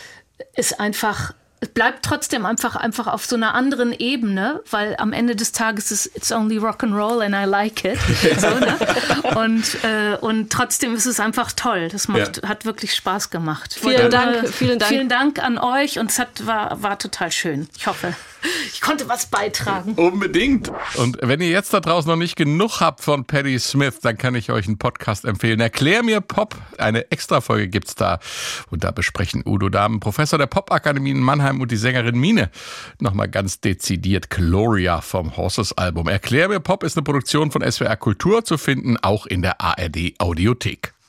ist einfach... Es bleibt trotzdem einfach, einfach auf so einer anderen Ebene, weil am Ende des Tages ist it's only rock and roll and I like it. So, ne? und, äh, und trotzdem ist es einfach toll. Das macht, ja. hat wirklich Spaß gemacht. Vielen wollte, Dank, vielen Dank. Vielen Dank an euch und es hat, war, war total schön. Ich hoffe, ich konnte was beitragen. Unbedingt. Und wenn ihr jetzt da draußen noch nicht genug habt von Patti Smith, dann kann ich euch einen Podcast empfehlen. Erklär mir Pop. Eine Extrafolge gibt's da. Und da besprechen Udo Dahmen, Professor der Popakademie in Mannheim und die Sängerin Mine nochmal ganz dezidiert Gloria vom Horses-Album. Erklär mir Pop ist eine Produktion von S W R Kultur zu finden, auch in der A R D Audiothek.